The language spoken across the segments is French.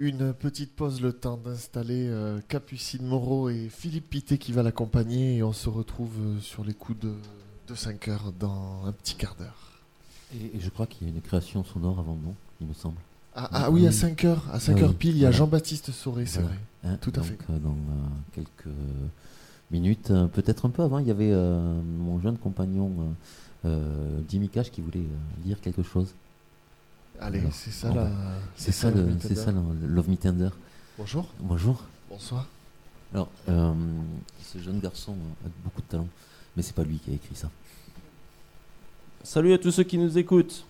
Une petite pause, le temps d'installer Capucine Moreau et Philippe Pité qui va l'accompagner. Et on se retrouve sur les coups de 5 heures dans un petit quart d'heure. Et je crois qu'il y a une création sonore avant, non, il me semble. Oui, à 5 heures. À 5 heures pile, il y a Jean-Baptiste Sauré, c'est vrai. Tout à fait. Dans quelques minutes, peut-être un peu avant, il y avait mon jeune compagnon Jimmy Cash qui voulait lire quelque chose. Allez, alors, c'est ça le Love Me Tender. Bonjour. Bonjour. Bonsoir. Alors, ce jeune garçon a beaucoup de talent, mais c'est pas lui qui a écrit ça. Salut à tous ceux qui nous écoutent.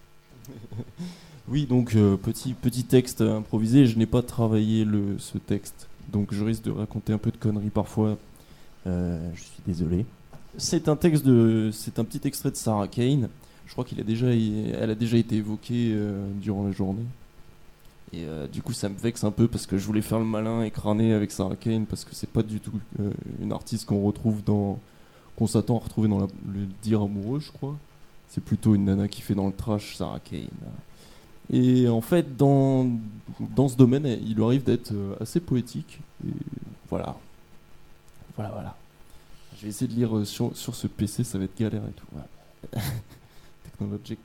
Oui, donc petit texte improvisé. Je n'ai pas travaillé ce texte, donc je risque de raconter un peu de conneries parfois. Je suis désolé. C'est un petit extrait de Sarah Kane. Je crois elle a déjà été évoquée durant la journée. Et du coup, ça me vexe un peu parce que je voulais faire le malin et crâner avec Sarah Kane parce que c'est pas du tout une artiste qu'on s'attend à retrouver dans le dire amoureux, je crois. C'est plutôt une nana qui fait dans le trash, Sarah Kane. Et en fait, dans ce domaine, il lui arrive d'être assez poétique. Et voilà. Je vais essayer de lire sur ce PC, ça va être galère et tout. Voilà. Technologique.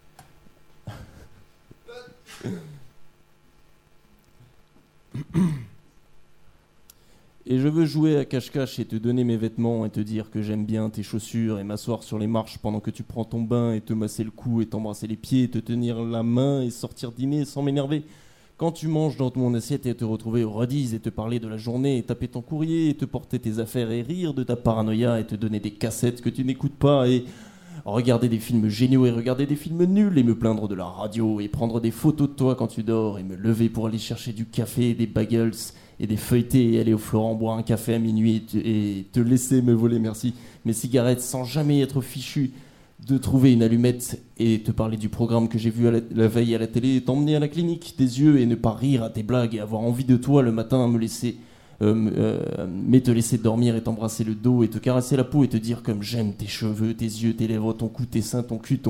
Et je veux jouer à cache-cache et te donner mes vêtements et te dire que j'aime bien tes chaussures et m'asseoir sur les marches pendant que tu prends ton bain et te masser le cou et t'embrasser les pieds et te tenir la main et sortir dîner sans m'énerver. Quand tu manges dans mon assiette et te retrouver au Rodies et te parler de la journée et taper ton courrier et te porter tes affaires et rire de ta paranoïa et te donner des cassettes que tu n'écoutes pas et regarder des films géniaux et regarder des films nuls et me plaindre de la radio et prendre des photos de toi quand tu dors et me lever pour aller chercher du café et des bagels et des feuilletés et aller au Florent boire un café à minuit et te laisser me voler, merci, mes cigarettes sans jamais être fichu de trouver une allumette et te parler du programme que j'ai vu la veille à la télé et t'emmener à la clinique des yeux et ne pas rire à tes blagues et avoir envie de toi le matin mais te laisser dormir et t'embrasser le dos et te caresser la peau et te dire comme j'aime tes cheveux, tes yeux, tes lèvres, ton cou, tes seins, ton cul,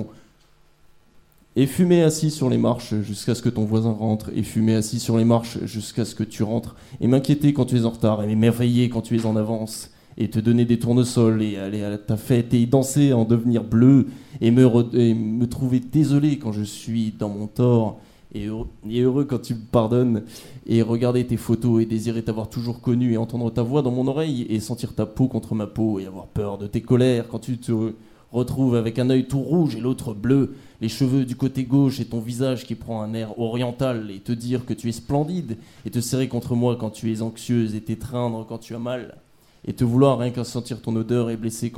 et fumer assis sur les marches jusqu'à ce que ton voisin rentre et fumer assis sur les marches jusqu'à ce que tu rentres et m'inquiéter quand tu es en retard et m'émerveiller quand tu es en avance et te donner des tournesols et aller à ta fête et danser en devenir bleu et me trouver désolé quand je suis dans mon tort et heureux quand tu me pardonnes et regarder tes photos et désirer t'avoir toujours connu et entendre ta voix dans mon oreille et sentir ta peau contre ma peau et avoir peur de tes colères quand tu te retrouves avec un œil tout rouge et l'autre bleu, les cheveux du côté gauche et ton visage qui prend un air oriental et te dire que tu es splendide et te serrer contre moi quand tu es anxieuse et t'étreindre quand tu as mal et te vouloir rien qu'à sentir ton odeur et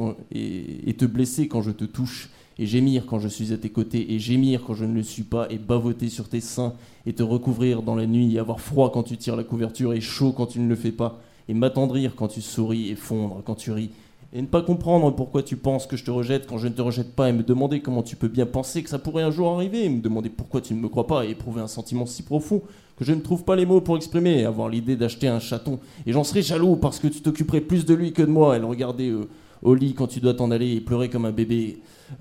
te blesser quand je te touche et gémir quand je suis à tes côtés et gémir quand je ne le suis pas et bavoter sur tes seins et te recouvrir dans la nuit et avoir froid quand tu tires la couverture et chaud quand tu ne le fais pas et m'attendrir quand tu souris et fondre quand tu ris et ne pas comprendre pourquoi tu penses que je te rejette quand je ne te rejette pas et me demander comment tu peux bien penser que ça pourrait un jour arriver et me demander pourquoi tu ne me crois pas et éprouver un sentiment si profond que je ne trouve pas les mots pour exprimer et avoir l'idée d'acheter un chaton et j'en serais jaloux parce que tu t'occuperais plus de lui que de moi et le regarder au lit quand tu dois t'en aller et pleurer comme un bébé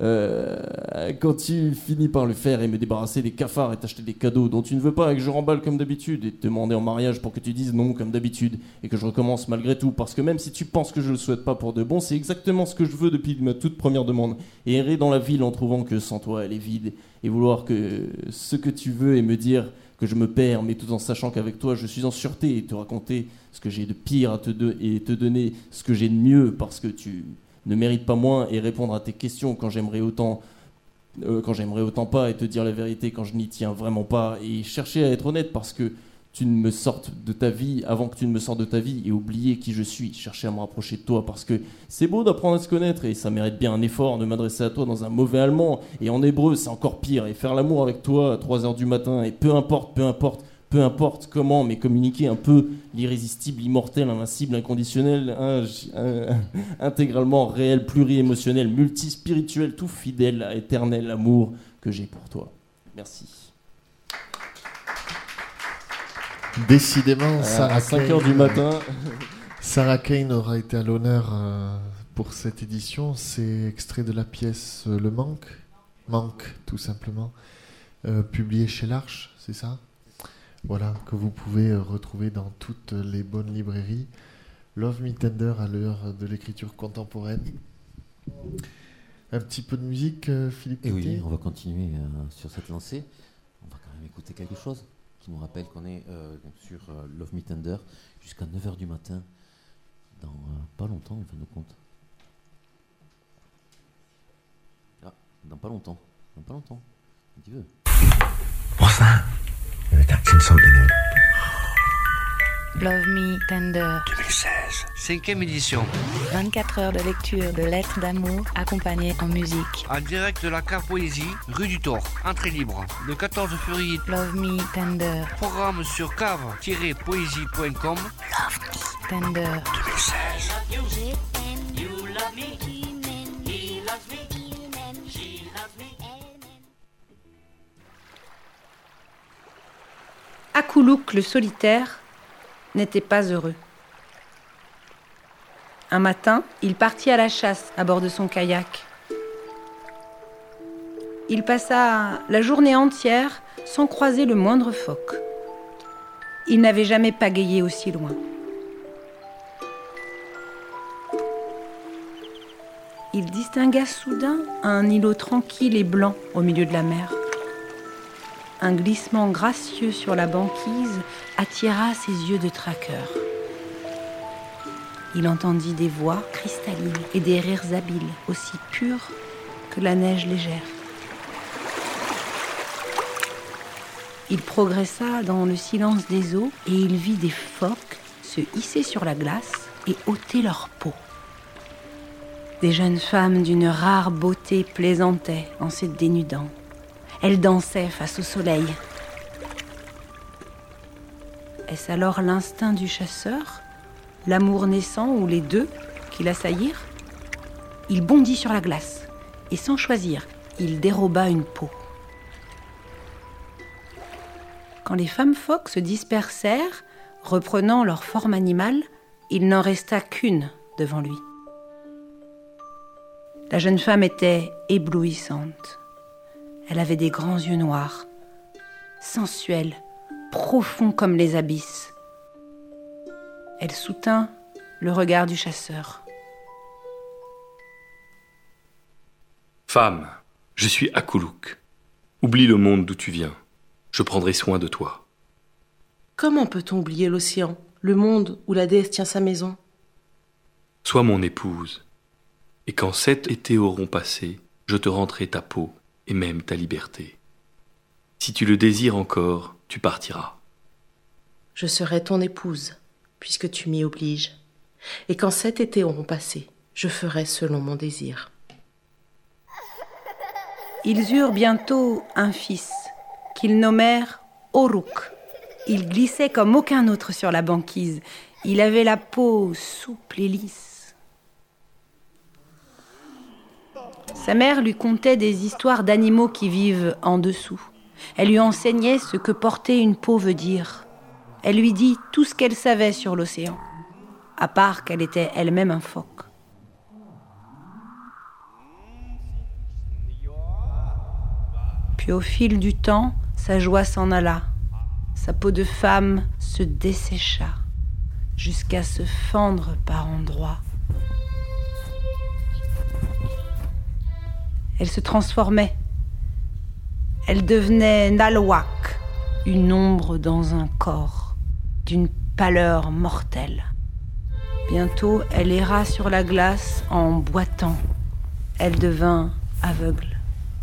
quand tu finis par le faire et me débarrasser des cafards et t'acheter des cadeaux dont tu ne veux pas et que je remballe comme d'habitude et te demander en mariage pour que tu dises non comme d'habitude et que je recommence malgré tout parce que même si tu penses que je le souhaite pas pour de bon, c'est exactement ce que je veux depuis ma toute première demande et errer dans la ville en trouvant que sans toi elle est vide et vouloir que ce que tu veux et me dire que je me perds mais tout en sachant qu'avec toi je suis en sûreté et te raconter ce que j'ai de pire et te donner ce que j'ai de mieux parce que tu ne mérites pas moins et répondre à tes questions quand j'aimerais autant pas et te dire la vérité quand je n'y tiens vraiment pas et chercher à être honnête parce que tu ne me sortes de ta vie avant que tu ne me sortes de ta vie et oublier qui je suis, chercher à me rapprocher de toi parce que c'est beau d'apprendre à se connaître et ça mérite bien un effort de m'adresser à toi dans un mauvais allemand et en hébreu c'est encore pire et faire l'amour avec toi à 3h du matin et peu importe comment, mais communiquer un peu l'irrésistible, immortel, invincible, inconditionnel, intégralement réel, pluri-émotionnel, multispirituel, tout fidèle à éternel amour que j'ai pour toi. Merci. Décidément, à 5h du matin. Sarah Kane aura été à l'honneur pour cette édition. C'est extrait de la pièce Le Manque, tout simplement, publié chez l'Arche, c'est ça ? Voilà, que vous pouvez retrouver dans toutes les bonnes librairies. Love Me Tender à l'heure de l'écriture contemporaine. Un petit peu de musique, Philippe. Et oui, on va continuer sur cette lancée. On va quand même écouter quelque chose qui nous rappelle qu'on est sur Love Me Tender jusqu'à 9h du matin. Dans pas longtemps, en fin de compte. Ah, dans pas longtemps. Un petit peu. What's that? You're attaching something in. Love Me Tender. 2016. 5e édition. 24 heures de lecture de lettres d'amour accompagnées en musique. En direct de la cave Poésie, rue du Thor. Entrée libre. Le 14 février. Love Me Tender. Programme sur cave-poésie.com. Love Me Tender. 2016. Akoulouk le solitaire n'était pas heureux. Un matin, il partit à la chasse à bord de son kayak. Il passa la journée entière sans croiser le moindre phoque. Il n'avait jamais pagayé aussi loin. Il distingua soudain un îlot tranquille et blanc au milieu de la mer. Un glissement gracieux sur la banquise attira ses yeux de traqueur. Il entendit des voix cristallines et des rires habiles, aussi purs que la neige légère. Il progressa dans le silence des eaux et il vit des phoques se hisser sur la glace et ôter leur peau. Des jeunes femmes d'une rare beauté plaisantaient en se dénudant. Elles dansaient face au soleil. Est-ce alors l'instinct du chasseur, l'amour naissant ou les deux qui l'assaillirent ? Il bondit sur la glace et sans choisir, il déroba une peau. Quand les femmes phoques se dispersèrent, reprenant leur forme animale, il n'en resta qu'une devant lui. La jeune femme était éblouissante. Elle avait des grands yeux noirs, sensuels, profonds comme les abysses. Elle soutint le regard du chasseur. Femme, je suis Akoulouk. Oublie le monde d'où tu viens. Je prendrai soin de toi. Comment peut-on oublier l'océan, le monde où la déesse tient sa maison ? Sois mon épouse. Et quand 7 étés auront passé, je te rendrai ta peau et même ta liberté. Si tu le désires encore, tu partiras. Je serai ton épouse, puisque tu m'y obliges. Et quand 7 étés auront passé, je ferai selon mon désir. Ils eurent bientôt un fils, qu'ils nommèrent Oruk. Il glissait comme aucun autre sur la banquise. Il avait la peau souple et lisse. Sa mère lui contait des histoires d'animaux qui vivent en dessous. Elle lui enseignait ce que porter une peau veut dire. Elle lui dit tout ce qu'elle savait sur l'océan, à part qu'elle était elle-même un phoque. Puis au fil du temps, sa joie s'en alla. Sa peau de femme se dessécha, jusqu'à se fendre par endroits. Elle se transformait. Elle devenait Nalwak, une ombre dans un corps, d'une pâleur mortelle. Bientôt, elle erra sur la glace en boitant. Elle devint aveugle.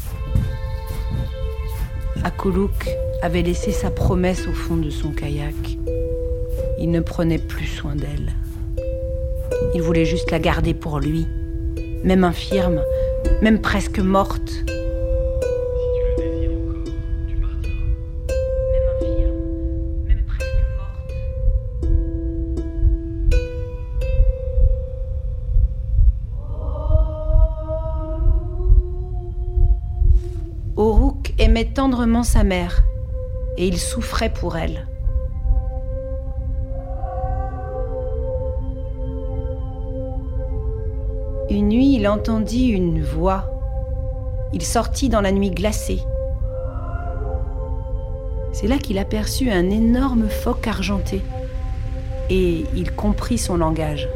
Akoulouk avait laissé sa promesse au fond de son kayak. Il ne prenait plus soin d'elle. Il voulait juste la garder pour lui, même infirme, même presque morte. Si tu le désires encore, tu partiras. Même infirme, même presque morte. Oruk aimait tendrement sa mère et il souffrait pour elle. Une nuit, il entendit une voix. Il sortit dans la nuit glacée. C'est là qu'il aperçut un énorme phoque argenté. Et il comprit son langage.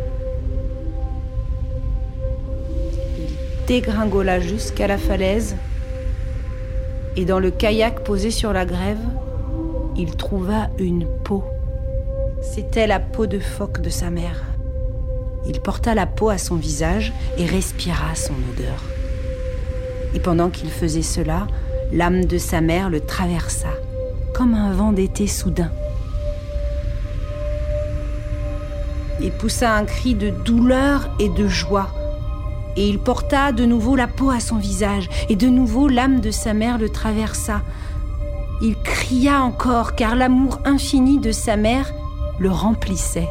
Il dégringola jusqu'à la falaise et dans le kayak posé sur la grève, il trouva une peau. C'était la peau de phoque de sa mère. Il porta la peau à son visage et respira son odeur. Et pendant qu'il faisait cela, l'âme de sa mère le traversa, comme un vent d'été soudain. Il poussa un cri de douleur et de joie. Et il porta de nouveau la peau à son visage. Et de nouveau, l'âme de sa mère le traversa. Il cria encore, car l'amour infini de sa mère le remplissait.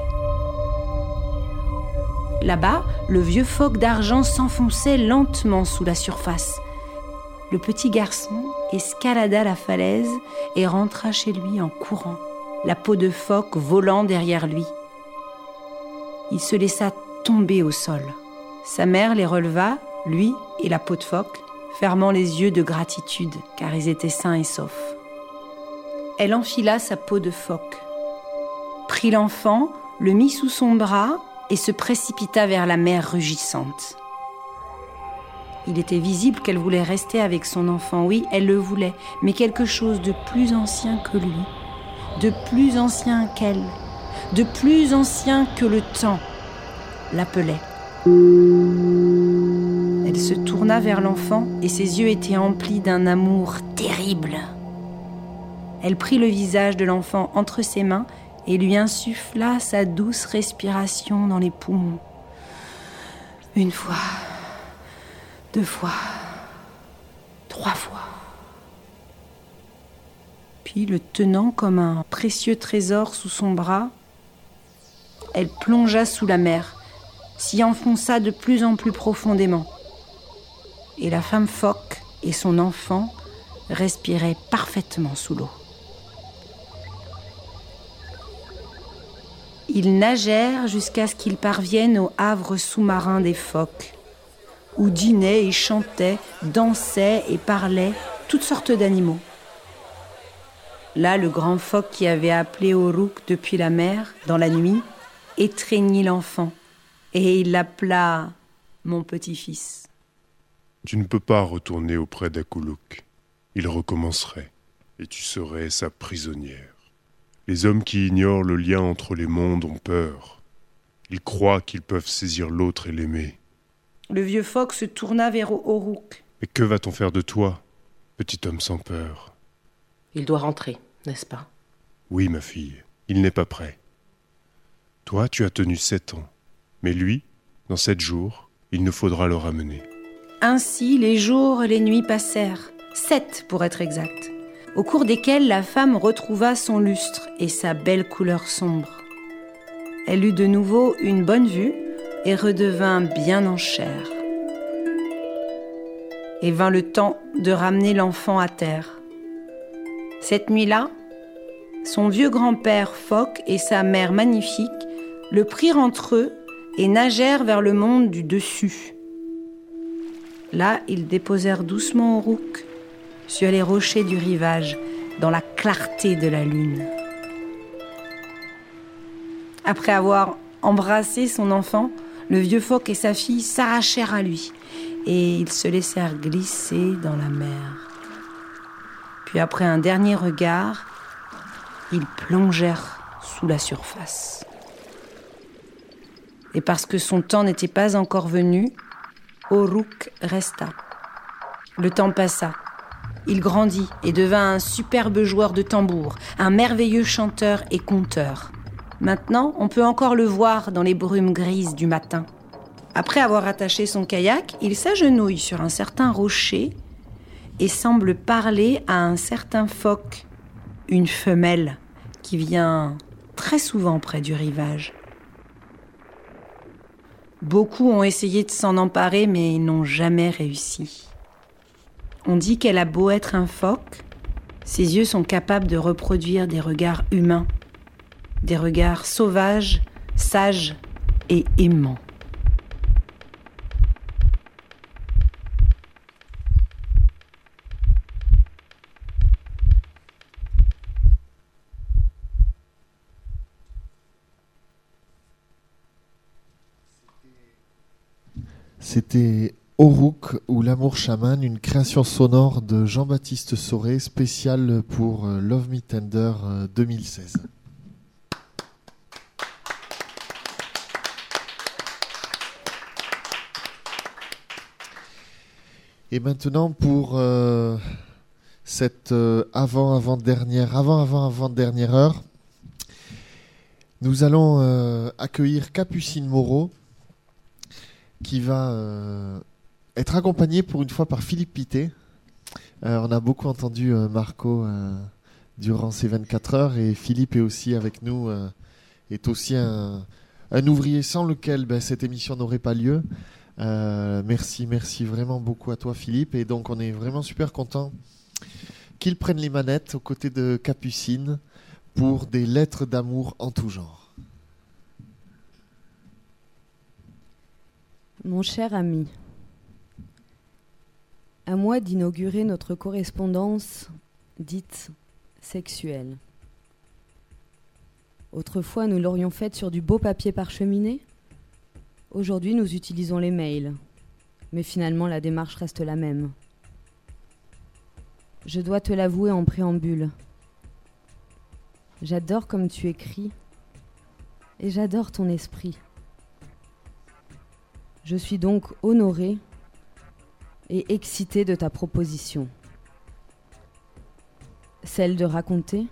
Là-bas, le vieux phoque d'argent s'enfonçait lentement sous la surface. Le petit garçon escalada la falaise et rentra chez lui en courant, la peau de phoque volant derrière lui. Il se laissa tomber au sol. Sa mère les releva, lui et la peau de phoque, fermant les yeux de gratitude, car ils étaient sains et saufs. Elle enfila sa peau de phoque, prit l'enfant, le mit sous son bras et se précipita vers la mer rugissante. Il était visible qu'elle voulait rester avec son enfant. Oui, elle le voulait, mais quelque chose de plus ancien que lui, de plus ancien qu'elle, de plus ancien que le temps, l'appelait. Elle se tourna vers l'enfant et ses yeux étaient emplis d'un amour terrible. Elle prit le visage de l'enfant entre ses mains et lui insuffla sa douce respiration dans les poumons. Une fois, 2 fois, 3 fois. Puis, le tenant comme un précieux trésor sous son bras, elle plongea sous la mer, s'y enfonça de plus en plus profondément. Et la femme phoque et son enfant respiraient parfaitement sous l'eau. Ils nagèrent jusqu'à ce qu'ils parviennent au havre sous-marin des phoques, où dînaient et chantaient, dansaient et parlaient toutes sortes d'animaux. Là, le grand phoque qui avait appelé Uruk depuis la mer, dans la nuit, étreignit l'enfant, et il l'appela « mon petit-fils ». Tu ne peux pas retourner auprès d'Akuluk. Il recommencerait, et tu serais sa prisonnière. Les hommes qui ignorent le lien entre les mondes ont peur. Ils croient qu'ils peuvent saisir l'autre et l'aimer. Le vieux phoque se tourna vers Uruk. Mais que va-t-on faire de toi, petit homme sans peur? Il doit rentrer, n'est-ce pas? Oui, ma fille, il n'est pas prêt. Toi, tu as tenu 7 ans. Mais lui, dans 7 jours, il nous faudra le ramener. Ainsi, les jours et les nuits passèrent, 7 pour être exact, au cours desquels la femme retrouva son lustre et sa belle couleur sombre. Elle eut de nouveau une bonne vue et redevint bien en chair. Et vint le temps de ramener l'enfant à terre. Cette nuit-là, son vieux grand-père phoque et sa mère magnifique le prirent entre eux et nagèrent vers le monde du dessus. Là, ils déposèrent doucement Uruk sur les rochers du rivage, dans la clarté de la lune. Après avoir embrassé son enfant, le vieux phoque et sa fille s'arrachèrent à lui et ils se laissèrent glisser dans la mer. Puis après un dernier regard, ils plongèrent sous la surface. Et parce que son temps n'était pas encore venu, Uruk resta. Le temps passa. Il grandit et devint un superbe joueur de tambour, un merveilleux chanteur et conteur. Maintenant, on peut encore le voir dans les brumes grises du matin. Après avoir attaché son kayak, il s'agenouille sur un certain rocher et semble parler à un certain phoque, une femelle qui vient très souvent près du rivage. Beaucoup ont essayé de s'en emparer, mais ils n'ont jamais réussi. On dit qu'elle a beau être un phoque, ses yeux sont capables de reproduire des regards humains, des regards sauvages, sages et aimants. C'était Oruk ou l'amour chaman, une création sonore de Jean-Baptiste Sauré, spéciale pour Love Me Tender 2016. Et maintenant pour cette avant-dernière heure, nous allons accueillir Capucine Moreau, qui va être accompagnée pour une fois par Philippe Pité. On a beaucoup entendu Marco durant ces 24 heures, et Philippe est aussi avec nous, est aussi un ouvrier sans lequel cette émission n'aurait pas lieu. Merci vraiment beaucoup à toi, Philippe. Et donc on est vraiment super content qu'il prenne les manettes aux côtés de Capucine pour des lettres d'amour en tout genre. Mon cher ami, à moi d'inaugurer notre correspondance dite sexuelle. Autrefois, nous l'aurions faite sur du beau papier parcheminé. Aujourd'hui, nous utilisons les mails. Mais finalement, la démarche reste la même. Je dois te l'avouer en préambule. J'adore comme tu écris et j'adore ton esprit. Je suis donc honorée et excitée de ta proposition. Celle de raconter,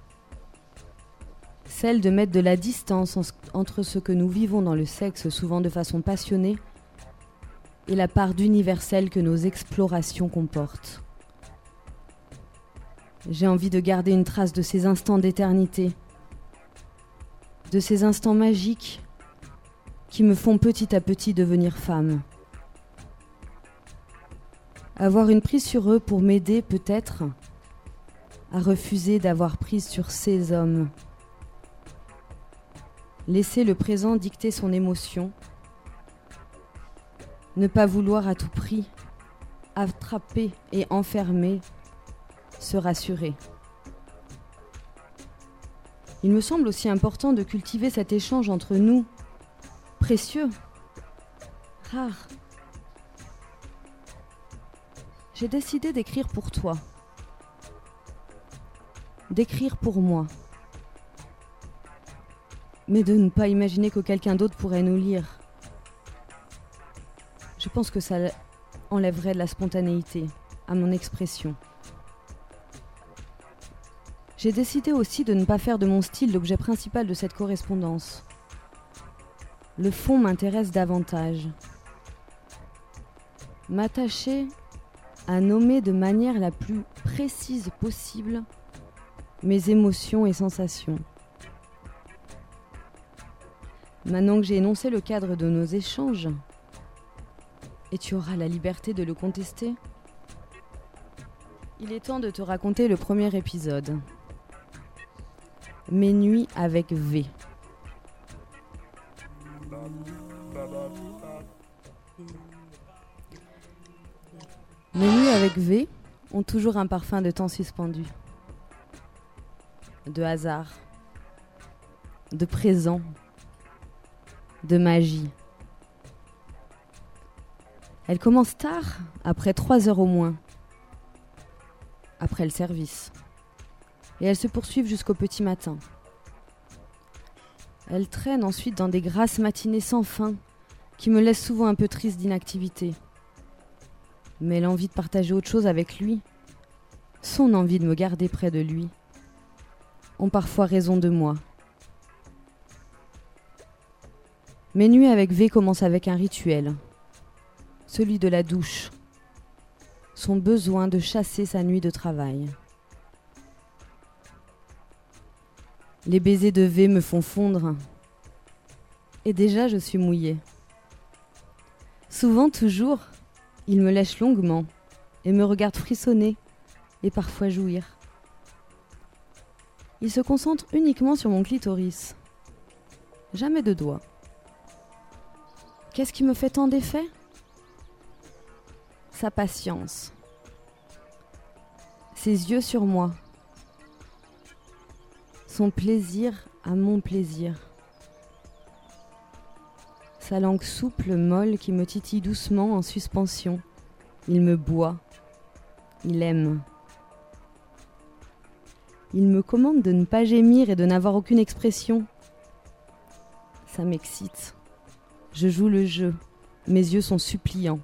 celle de mettre de la distance entre ce que nous vivons dans le sexe, souvent de façon passionnée, et la part d'universel que nos explorations comportent. J'ai envie de garder une trace de ces instants d'éternité, de ces instants magiques qui me font petit à petit devenir femme. Avoir une prise sur eux pour m'aider peut-être à refuser d'avoir prise sur ces hommes. Laisser le présent dicter son émotion. Ne pas vouloir à tout prix attraper et enfermer, se rassurer. Il me semble aussi important de cultiver cet échange entre nous, précieux, rare. J'ai décidé d'écrire pour toi, d'écrire pour moi, mais de ne pas imaginer que quelqu'un d'autre pourrait nous lire. Je pense que ça enlèverait de la spontanéité à mon expression. J'ai décidé aussi de ne pas faire de mon style l'objet principal de cette correspondance. Le fond m'intéresse davantage. M'attacher à nommer de manière la plus précise possible mes émotions et sensations. Maintenant que j'ai énoncé le cadre de nos échanges, et tu auras la liberté de le contester, il est temps de te raconter le premier épisode. Mes nuits avec V. Mes nuits avec V ont toujours un parfum de temps suspendu, de hasard, de présent, de magie. Elles commencent tard, après 3 heures au moins, après le service. Et elles se poursuivent jusqu'au petit matin. Elles traînent ensuite dans des grasses matinées sans fin, qui me laissent souvent un peu triste d'inactivité. Mais l'envie de partager autre chose avec lui, son envie de me garder près de lui, ont parfois raison de moi. Mes nuits avec V commencent avec un rituel, celui de la douche, son besoin de chasser sa nuit de travail. Les baisers de V me font fondre, et déjà je suis mouillée. Souvent, toujours, il me lèche longuement et me regarde frissonner et parfois jouir. Il se concentre uniquement sur mon clitoris. Jamais de doigts. Qu'est-ce qui me fait tant d'effet ? Sa patience. Ses yeux sur moi. Son plaisir à mon plaisir. sa langue souple, molle, qui me titille doucement en suspension. Il me boit. Il aime. Il me commande de ne pas gémir et de n'avoir aucune expression. Ça m'excite. Je joue le jeu. Mes yeux sont suppliants.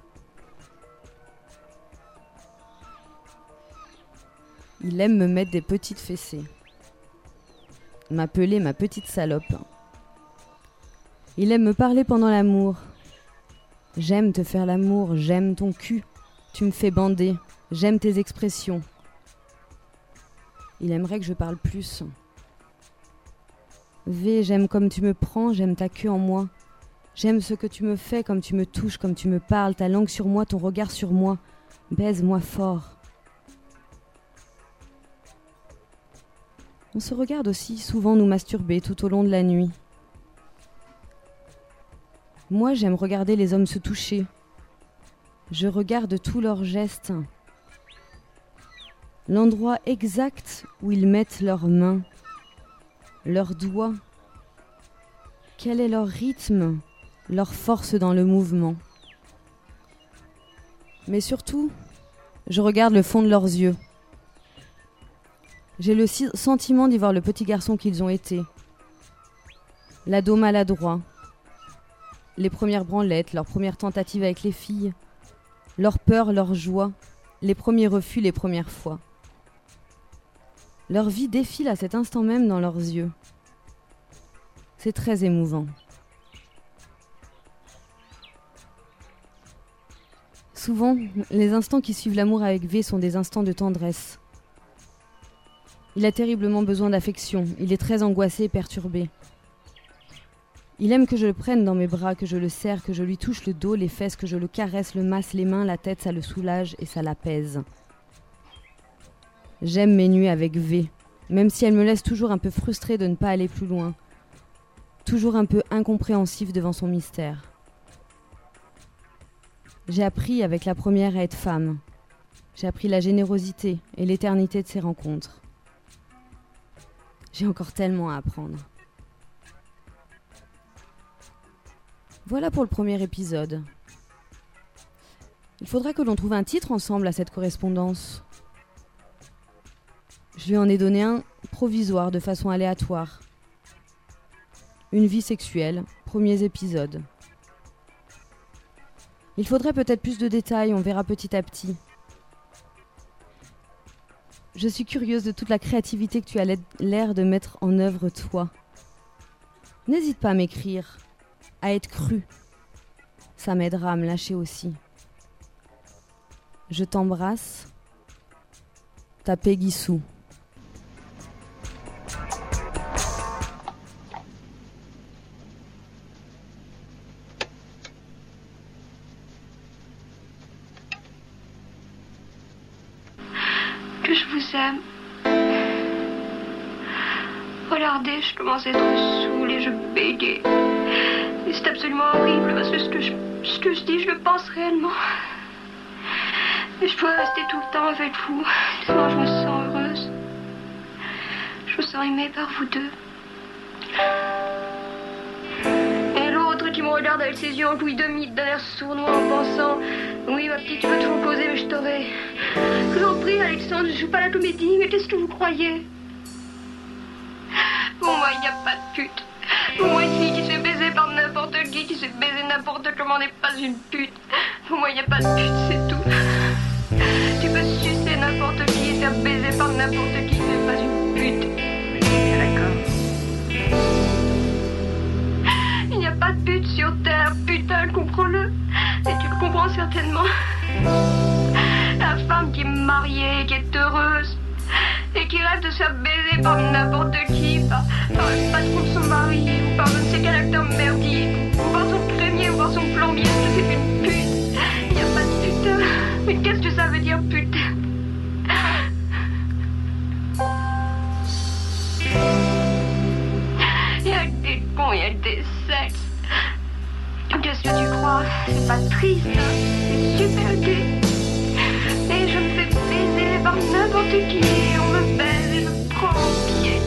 Il aime me mettre des petites fessées. M'appeler ma petite salope. Il aime me parler pendant l'amour. J'aime te faire l'amour, j'aime ton cul. Tu me fais bander, j'aime tes expressions. Il aimerait que je parle plus. V, j'aime comme tu me prends, j'aime ta queue en moi. J'aime ce que tu me fais, comme tu me touches, comme tu me parles, ta langue sur moi, ton regard sur moi. Baise-moi fort. On se regarde aussi souvent nous masturber tout au long de la nuit. Moi, j'aime regarder les hommes se toucher. Je regarde tous leurs gestes. L'endroit exact où ils mettent leurs mains, leurs doigts. Quel est leur rythme, leur force dans le mouvement. Mais surtout, je regarde le fond de leurs yeux. J'ai le sentiment d'y voir le petit garçon qu'ils ont été. L'ado maladroit. Les premières branlettes, leurs premières tentatives avec les filles. Leur peur, leur joie. Les premiers refus, les premières fois. Leur vie défile à cet instant même dans leurs yeux. C'est très émouvant. Souvent, les instants qui suivent l'amour avec V sont des instants de tendresse. Il a terriblement besoin d'affection. Il est très angoissé et perturbé. Il aime que je le prenne dans mes bras, que je le serre, que je lui touche le dos, les fesses, que je le caresse, le masse, les mains, la tête, ça le soulage et ça l'apaise. J'aime mes nuits avec V, même si elle me laisse toujours un peu frustrée de ne pas aller plus loin, toujours un peu incompréhensif devant son mystère. J'ai appris avec la première à être femme. J'ai appris la générosité et l'éternité de ces rencontres. J'ai encore tellement à apprendre. Voilà pour le premier épisode. Il faudra que l'on trouve un titre ensemble à cette correspondance. Je lui en ai donné un provisoire de façon aléatoire. Une vie sexuelle, premiers épisodes. Il faudrait peut-être plus de détails, on verra petit à petit. Je suis curieuse de toute la créativité que tu as l'air de mettre en œuvre toi. N'hésite pas à m'écrire, à être cru. Ça m'aidera à me lâcher aussi. Je t'embrasse. Ta Peggy Sue. Que je vous aime. Regardez, je commence à être saoule et je bégayais. Et c'est absolument horrible parce que ce que je dis, je le pense réellement. Et je dois rester tout le temps avec vous. Tellement je me sens heureuse. Je me sens aimée par vous deux. Et l'autre qui me regarde avec ses yeux enjouis de mythe, d'un air sournois en pensant: oui, ma petite, tu veux toujours poser, mais je t'aurai. Je vous en prie, Alexandre, je joue pas la comédie, mais qu'est-ce que vous croyez? Pour moi, il n'y a pas de pute. Pour moi, une fille qui se fait baiser par n'importe qui se fait baiser n'importe comment n'est pas une pute. Pour moi, il n'y a pas de pute, c'est tout. Tu peux sucer n'importe qui et faire baiser par n'importe qui, mais pas une pute. D'accord. Il n'y a pas de pute sur Terre, putain, comprends-le. Et tu le comprends certainement. La femme qui est mariée, qui est heureuse, et qui rêve de se faire baiser par n'importe qui, par le patron de son mari, ou par je ne sais quel acteur merdique, ou par son crémier, ou par son plombier, tout c'est une pute. Il n'y a pas de pute. Mais qu'est-ce que ça veut dire, pute? Il y a des cons, il y a des sexes. Qu'est-ce que tu crois? C'est pas triste, hein? C'est super gay. Et je me fais baiser par n'importe qui. On me baise et je prends mon pied.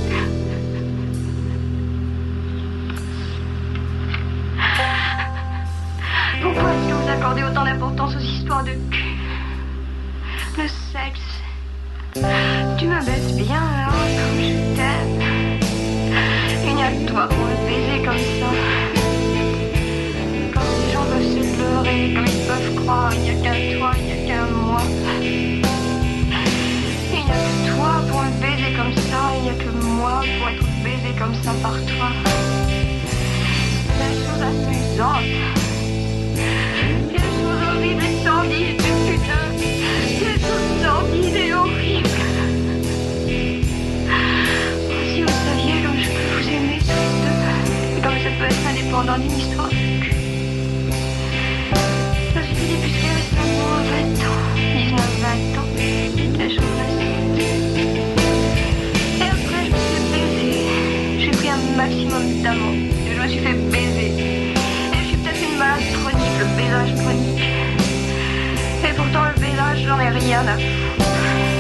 pense aux histoires de cul. Le sexe. Tu me baises bien là, comme je t'aime. Il n'y a que toi pour me baiser comme ça. Comme les gens peuvent se leurrer, comme ils peuvent croire. Il n'y a qu'un toi, il n'y a qu'un moi. Il n'y a que toi pour me baiser comme ça. Il n'y a que moi pour être baisé comme ça par toi. La chose amusante. Quelle chose horrible et sordide, putain. Quelle chose sordide et horrible. Si vous saviez comme je peux vous aimer tous les deux, et comme ça peut être indépendant d'une histoire de cul. Ça suffit depuis ce qu'il reste à moi, 20 ans, 19, 20 ans, quelle chose récente. Et après je me suis fait baiser, j'ai pris un maximum d'amour, et je me suis fait baiser. Et je suis peut-être une malade chronique, le baisage chronique. Et pourtant le baisage, j'en ai rien à foutre.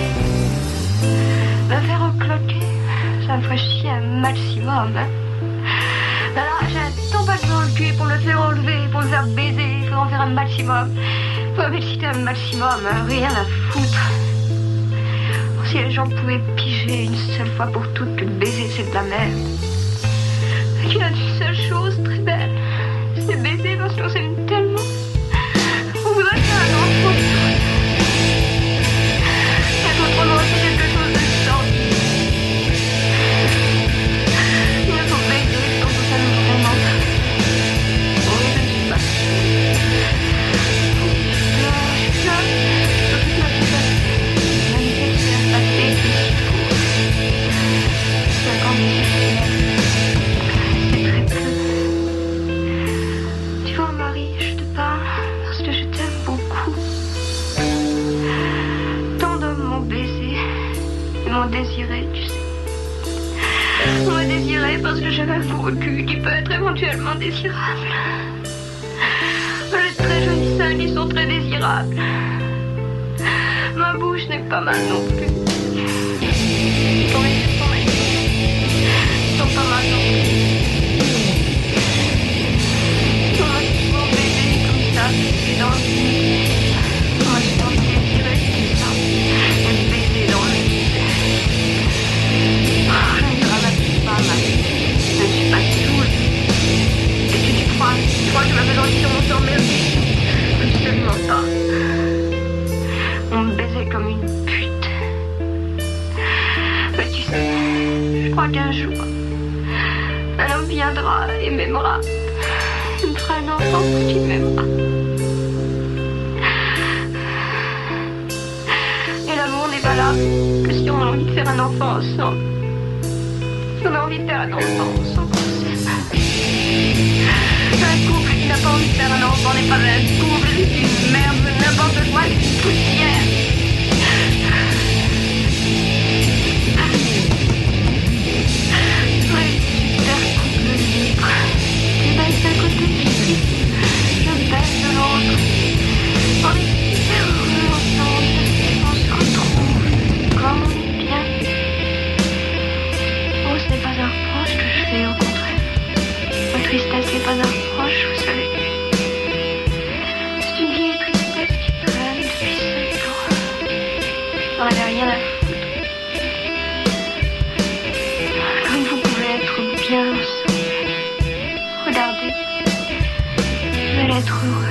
Me faire recloquer, ça me ferait chier un maximum, hein. Alors j'ai un tampax dans le cul pour me le faire enlever, pour me faire baiser, il faut en faire un maximum. Faut m'exciter un maximum, hein, rien à foutre. Si les gens pouvaient piger une seule fois pour toutes que baiser c'est de la merde. Qu'il y a une seule chose très belle, c'est baiser parce qu'on s'aime tellement. On voudrait faire un enfant. Être autrement c'est quelque chose de sordide. Il me faut baiser quand on s'aime vraiment. Oui, je ne suis pas sûre. Je suis là, sur toute ma vie. L'anniversaire passé, tout ce qu'il faut. C'est un grand désir. C'est très peu. Tu vois, Marie, je te parle parce que je t'aime beaucoup. Tant d'hommes m'ont baisé et m'ont désiré, tu sais. M'ont désiré parce que j'avais un gros cul qui peut être éventuellement désirable. J'ai très jolis seins qui sont très désirables. Ma bouche n'est pas mal non plus. Ton yeux sont magnifiques. Ils sont pas mal non plus. On m'a souvent baisé comme ça, baisé dans le vide. On m'a souvent désiré comme ça, et baisé dans le vide. Oh, je ne dramatise pas ma vie. Je ne suis pas saoule. Qu'est-ce que tu crois? Tu crois que je m'appelle sur mon sort merdique? Absolument pas. On me baisait comme une pute. Mais tu sais, je crois qu'un jour, un homme viendra et m'aimera. Il me fera un enfant parce qu'il m'aimera. Et l'amour n'est valable que si on a envie de faire un enfant ensemble. Si on a envie de faire un enfant ensemble, on s'aime. Un couple qui n'a pas envie de faire un enfant n'est pas un couple, c'est une merde, n'importe quoi, c'est une poussière. Ouais, super couple libre. Tu baisses d'un côté, je baisse de l'autre. On est super heureux ensemble, on se retrouve comme on est bien. Oh, ce n'est pas un reproche que je fais, au contraire. Ma tristesse n'est pas un reproche, vous savez. C'est une vieille tristesse qui traîne depuis 5 ans. J'en avais rien à foutre. Comme vous pouvez être bien ensemble. Regardez, je vais être heureux.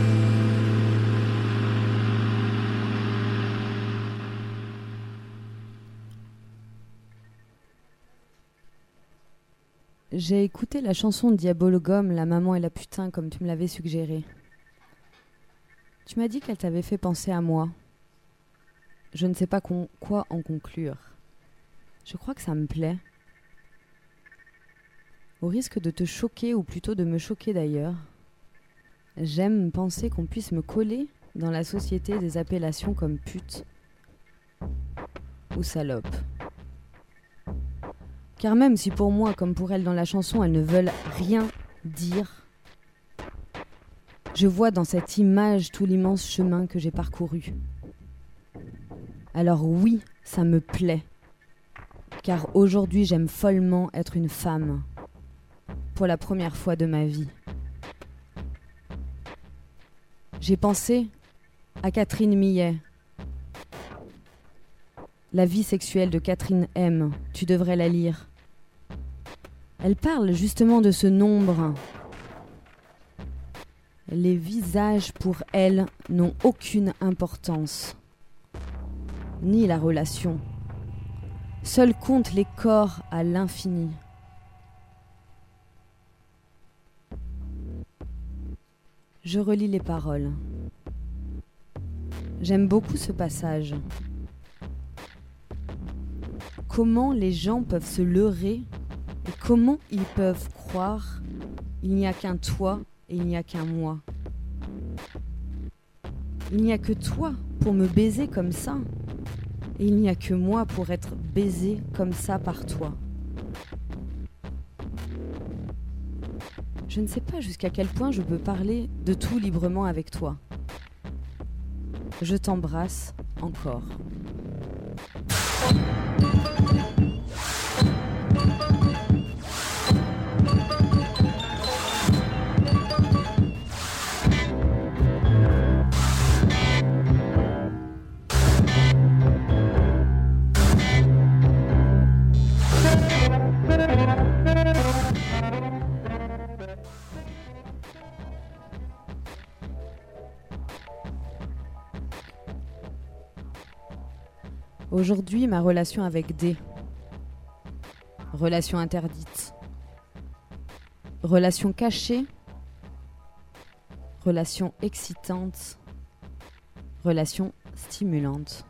J'ai écouté la chanson de Diabolo Gomme, La maman et la putain, comme tu me l'avais suggéré. Tu m'as dit qu'elle t'avait fait penser à moi. Je ne sais pas quoi en conclure. Je crois que ça me plaît. Au risque de te choquer, ou plutôt de me choquer d'ailleurs, j'aime penser qu'on puisse me coller dans la société des appellations comme pute ou salope. Car même si pour moi, comme pour elle dans la chanson, elles ne veulent rien dire, je vois dans cette image tout l'immense chemin que j'ai parcouru. Alors oui, ça me plaît. Car aujourd'hui, j'aime follement être une femme. Pour la première fois de ma vie. J'ai pensé À Catherine Millet. La vie sexuelle de Catherine M. Tu devrais la lire. Elle parle justement de ce nombre. Les visages, pour elle, n'ont aucune importance. Ni la relation. Seuls comptent les corps à l'infini. Je relis les paroles. J'aime beaucoup ce passage. Comment les gens peuvent se leurrer et comment ils peuvent croire il n'y a qu'un toi et il n'y a qu'un moi. Il n'y a que toi pour me baiser comme ça et il n'y a que moi pour être baisé comme ça par toi. Je ne sais pas jusqu'à quel point je peux parler de tout librement avec toi. Je t'embrasse encore. Aujourd'hui, ma relation avec D. Relation interdite. Relation cachée. Relation excitante. Relation stimulante.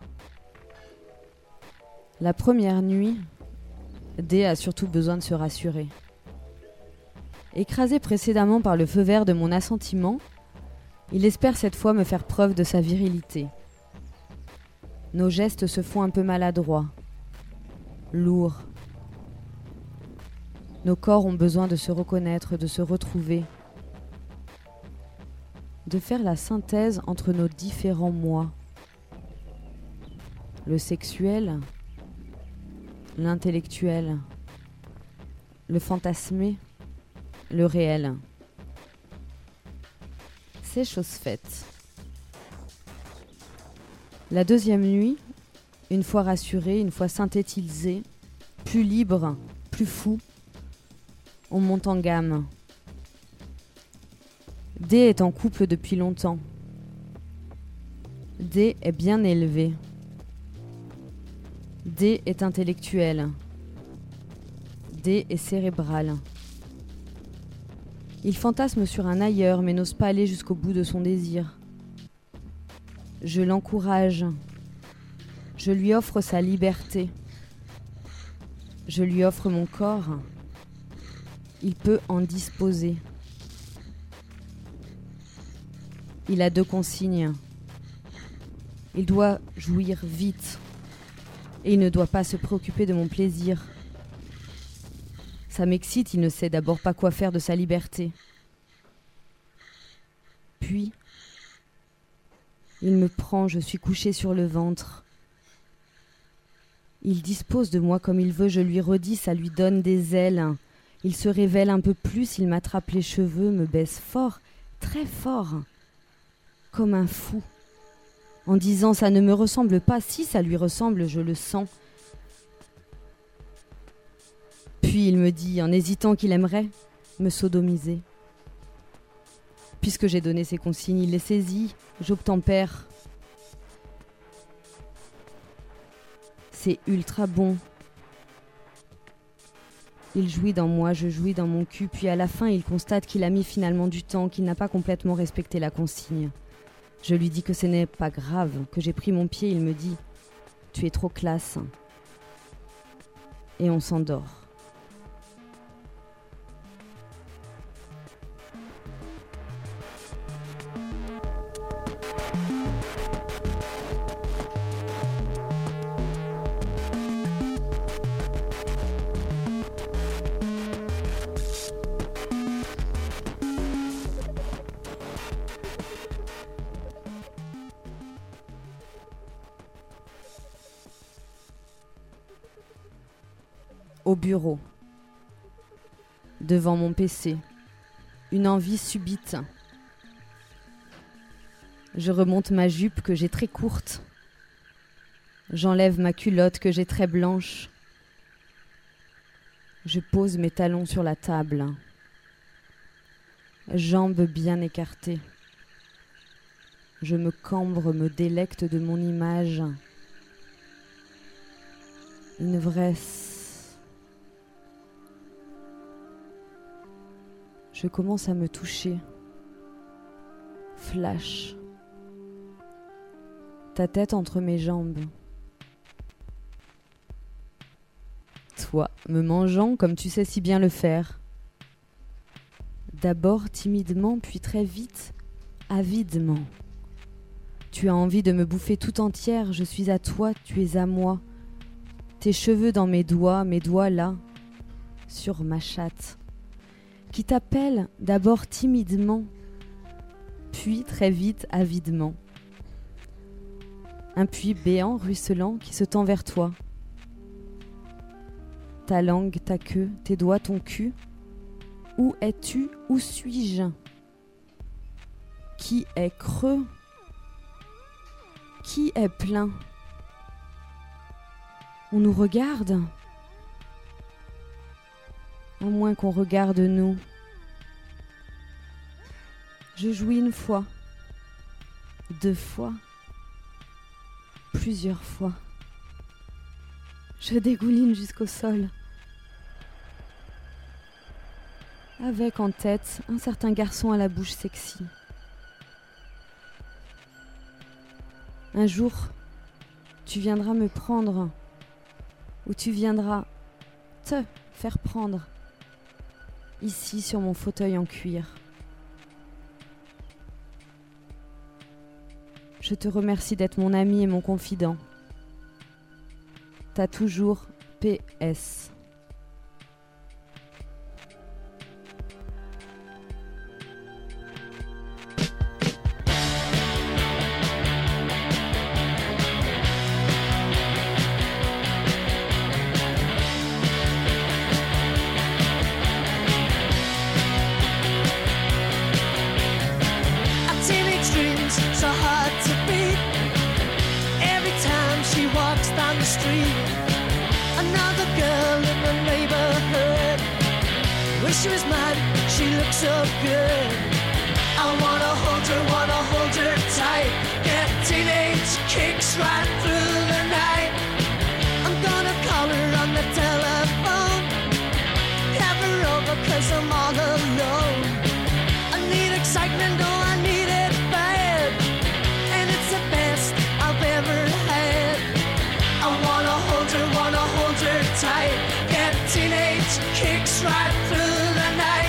La première nuit, D a surtout besoin de se rassurer. Écrasé précédemment par le feu vert de mon assentiment, il espère cette fois me faire preuve de sa virilité. Nos gestes se font un peu maladroits, lourds. Nos corps ont besoin de se reconnaître, de se retrouver, de faire la synthèse entre nos différents moi. Le sexuel, l'intellectuel, le fantasmé, le réel. C'est chose faite. La deuxième nuit, une fois rassuré, une fois synthétisé, plus libre, plus fou, on monte en gamme. D est en couple depuis longtemps. D est bien élevé. D est intellectuel. D est cérébral. Il fantasme sur un ailleurs mais n'ose pas aller jusqu'au bout de son désir. Je l'encourage. Je lui offre sa liberté. Je lui offre mon corps. Il peut en disposer. Il a 2 consignes. Il doit jouir vite. Et il ne doit pas se préoccuper de mon plaisir. Ça m'excite, il ne sait d'abord pas quoi faire de sa liberté. Puis, il me prend, je suis couchée sur le ventre. Il dispose de moi comme il veut, je lui redis, ça lui donne des ailes. Il se révèle un peu plus, il m'attrape les cheveux, me baisse fort, très fort, comme un fou. En disant, ça ne me ressemble pas, si ça lui ressemble, je le sens. Puis il me dit, en hésitant, qu'il aimerait me sodomiser. Puisque j'ai donné ses consignes, il les saisit, j'obtempère. C'est ultra bon. Il jouit dans moi, je jouis dans mon cul, puis à la fin, il constate qu'il a mis finalement du temps, qu'il n'a pas complètement respecté la consigne. Je lui dis que ce n'est pas grave, que j'ai pris mon pied, il me dit « Tu es trop classe ». Et on s'endort. Au bureau, devant mon PC, une envie subite. Je remonte ma jupe que j'ai très courte. J'enlève ma culotte que j'ai très blanche. Je pose mes talons sur la table. Jambes bien écartées. Je me cambre, me délecte de mon image. Une vraie... Je commence à me toucher. Flash. Ta tête entre mes jambes. Toi, me mangeant comme tu sais si bien le faire. D'abord timidement, puis très vite, avidement. Tu as envie de me bouffer tout entière, je suis à toi, tu es à moi. Tes cheveux dans mes doigts là, sur ma chatte. Qui t'appelle d'abord timidement, puis très vite avidement. Un puits béant, ruisselant, qui se tend vers toi. Ta langue, ta queue, tes doigts, ton cul. Où es-tu? Où suis-je? Qui est creux? Qui est plein? On nous regarde? À moins qu'on regarde nous. Je jouis une fois, 2 fois, plusieurs fois. Je dégouline jusqu'au sol. Avec en tête un certain garçon à la bouche sexy. Un jour, tu viendras me prendre, ou tu viendras te faire prendre, ici sur mon fauteuil en cuir. Je te remercie d'être mon ami et mon confident. T'as toujours PS. She was mine, she looks so good. I wanna hold her tight. Get teenage kicks right through the night. I'm gonna call her on the telephone. Have her over 'cause I'm all alone. I need excitement, oh I need it bad. And it's the best I've ever had. I wanna hold her tight. Get teenage kicks right through the night.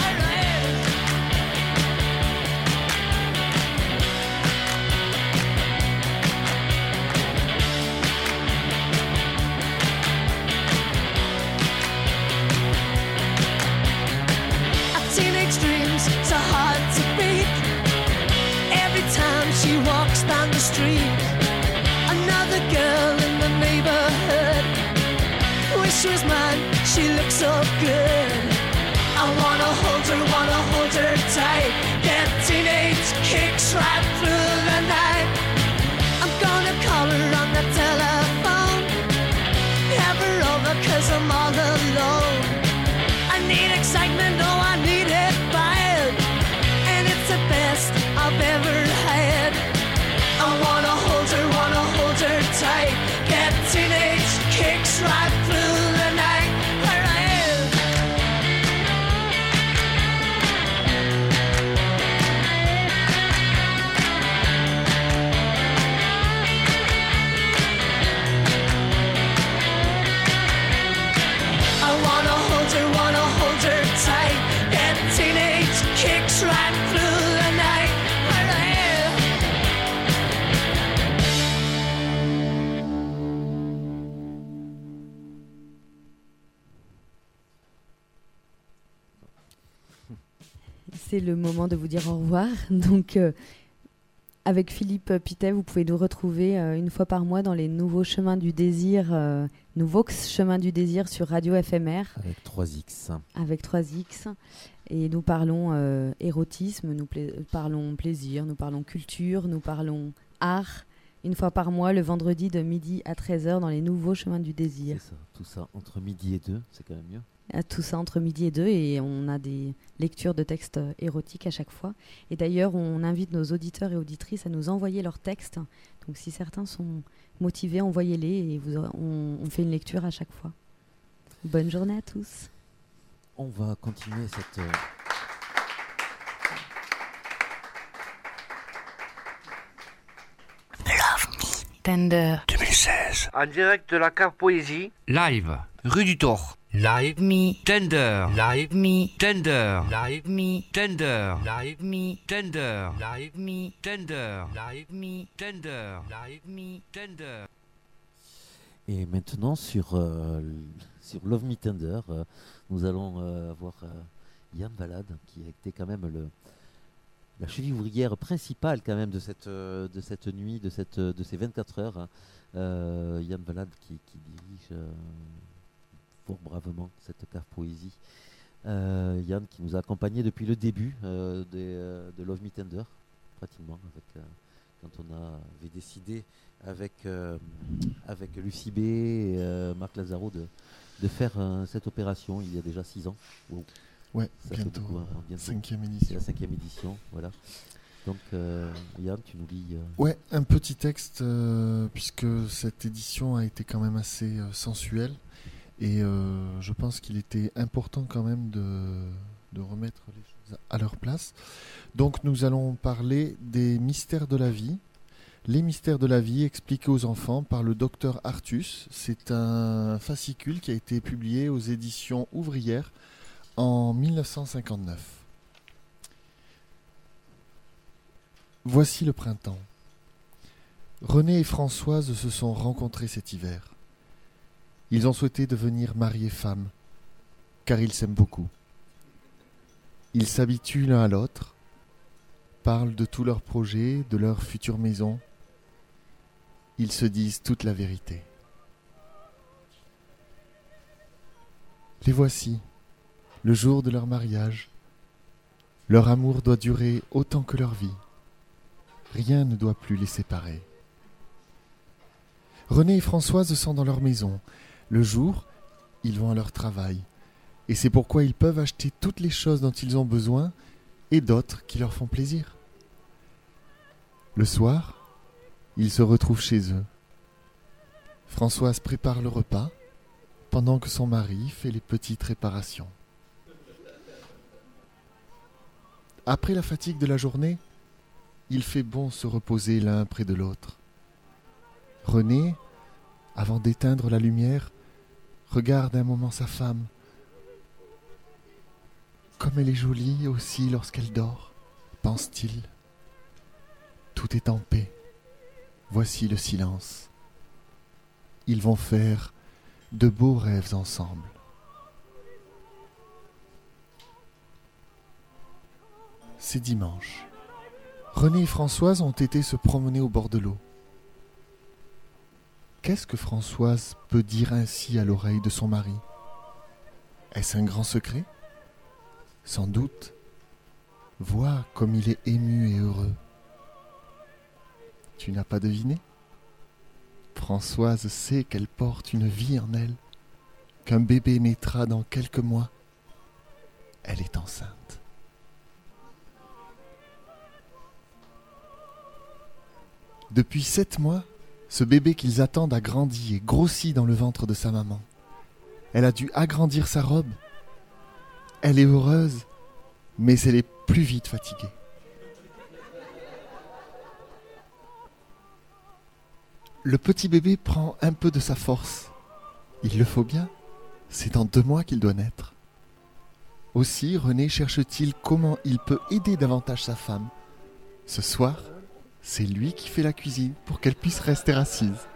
Our teenage dreams so hard to beat. Every time she walks down the street, another girl in the neighborhood. Wish she was mine, she looks so good. I wanna hold her tight. Get teenage kicks right through the night. I'm gonna call her on the telephone. Have her over 'cause I'm all alone. I need excitement, oh I need it bad. And it's the best I've ever had. I wanna hold her tight. Get teenage kicks right through the night. I wanna hold her tight. Get teenage kicks right through the night. C'est le moment de vous dire au revoir. Donc, Avec Philippe Pitet, vous pouvez nous retrouver une fois par mois dans les nouveaux chemins du désir, nouveaux chemins du désir sur Radio FMR. Avec 3X. Avec 3X. Et nous parlons érotisme, nous parlons plaisir, nous parlons culture, nous parlons art. Une fois par mois, le vendredi de midi à 13h dans les nouveaux chemins du désir. C'est ça, tout ça entre midi et 2, c'est quand même mieux. Tout ça entre midi et 2 et on a des lectures de textes érotiques à chaque fois. Et d'ailleurs, on invite nos auditeurs et auditrices à nous envoyer leurs textes. Donc si certains sont motivés, envoyez-les et on fait une lecture à chaque fois. Bonne journée à tous. On va continuer cette... Love Me Tender 2016. En direct de la cave Poésie. Live. Rue du Thor. Live Me Tender. Live Me Tender. Live Me Tender. Live Me Tender. Live Me Tender. Live Me Tender. Live Me Tender. Et maintenant sur Love Me Tender, nous allons avoir Yann Valade, qui a été quand même la cheville ouvrière principale quand même de cette nuit, de ces 24 heures. Hein. Yann Valade qui dirige fort bravement cette cave poésie. Yann qui nous a accompagnés depuis le début de Love Me Tender, pratiquement, quand on avait décidé avec Lucie B et Marc Lazaro de faire cette opération il y a déjà 6 ans. Wow. Ouais, ça bientôt, bientôt. 5e édition. C'est la 5e édition, voilà. Donc Yann, tu nous lis... Ouais, un petit texte, puisque cette édition a été quand même assez sensuelle. Et je pense qu'il était important quand même de remettre les choses à leur place. Donc nous allons parler des mystères de la vie. Les mystères de la vie expliqués aux enfants par le docteur Artus. C'est un fascicule qui a été publié aux éditions Ouvrières en 1959. Voici le printemps. René et Françoise se sont rencontrés cet hiver. Ils ont souhaité devenir mari et femme, car ils s'aiment beaucoup. Ils s'habituent l'un à l'autre, parlent de tous leurs projets, de leur future maison. Ils se disent toute la vérité. Les voici, le jour de leur mariage. Leur amour doit durer autant que leur vie. Rien ne doit plus les séparer. René et Françoise sont dans leur maison. Le jour, ils vont à leur travail. Et c'est pourquoi ils peuvent acheter toutes les choses dont ils ont besoin et d'autres qui leur font plaisir. Le soir, ils se retrouvent chez eux. Françoise prépare le repas pendant que son mari fait les petites réparations. Après la fatigue de la journée, il fait bon se reposer l'un près de l'autre. René, avant d'éteindre la lumière, regarde un moment sa femme. Comme elle est jolie aussi lorsqu'elle dort, pense-t-il. Tout est en paix. Voici le silence. Ils vont faire de beaux rêves ensemble. C'est dimanche. René et Françoise ont été se promener au bord de l'eau. Qu'est-ce que Françoise peut dire ainsi à l'oreille de son mari ? Est-ce un grand secret ? Sans doute. Vois comme il est ému et heureux. Tu n'as pas deviné ? Françoise sait qu'elle porte une vie en elle, qu'un bébé naîtra dans quelques mois. Elle est enceinte. Depuis 7 mois, ce bébé qu'ils attendent a grandi et grossi dans le ventre de sa maman. Elle a dû agrandir sa robe. Elle est heureuse, mais elle est plus vite fatiguée. Le petit bébé prend un peu de sa force. Il le faut bien, c'est dans 2 mois qu'il doit naître. Aussi, René cherche-t-il comment il peut aider davantage sa femme. Ce soir, c'est lui qui fait la cuisine pour qu'elle puisse rester assise.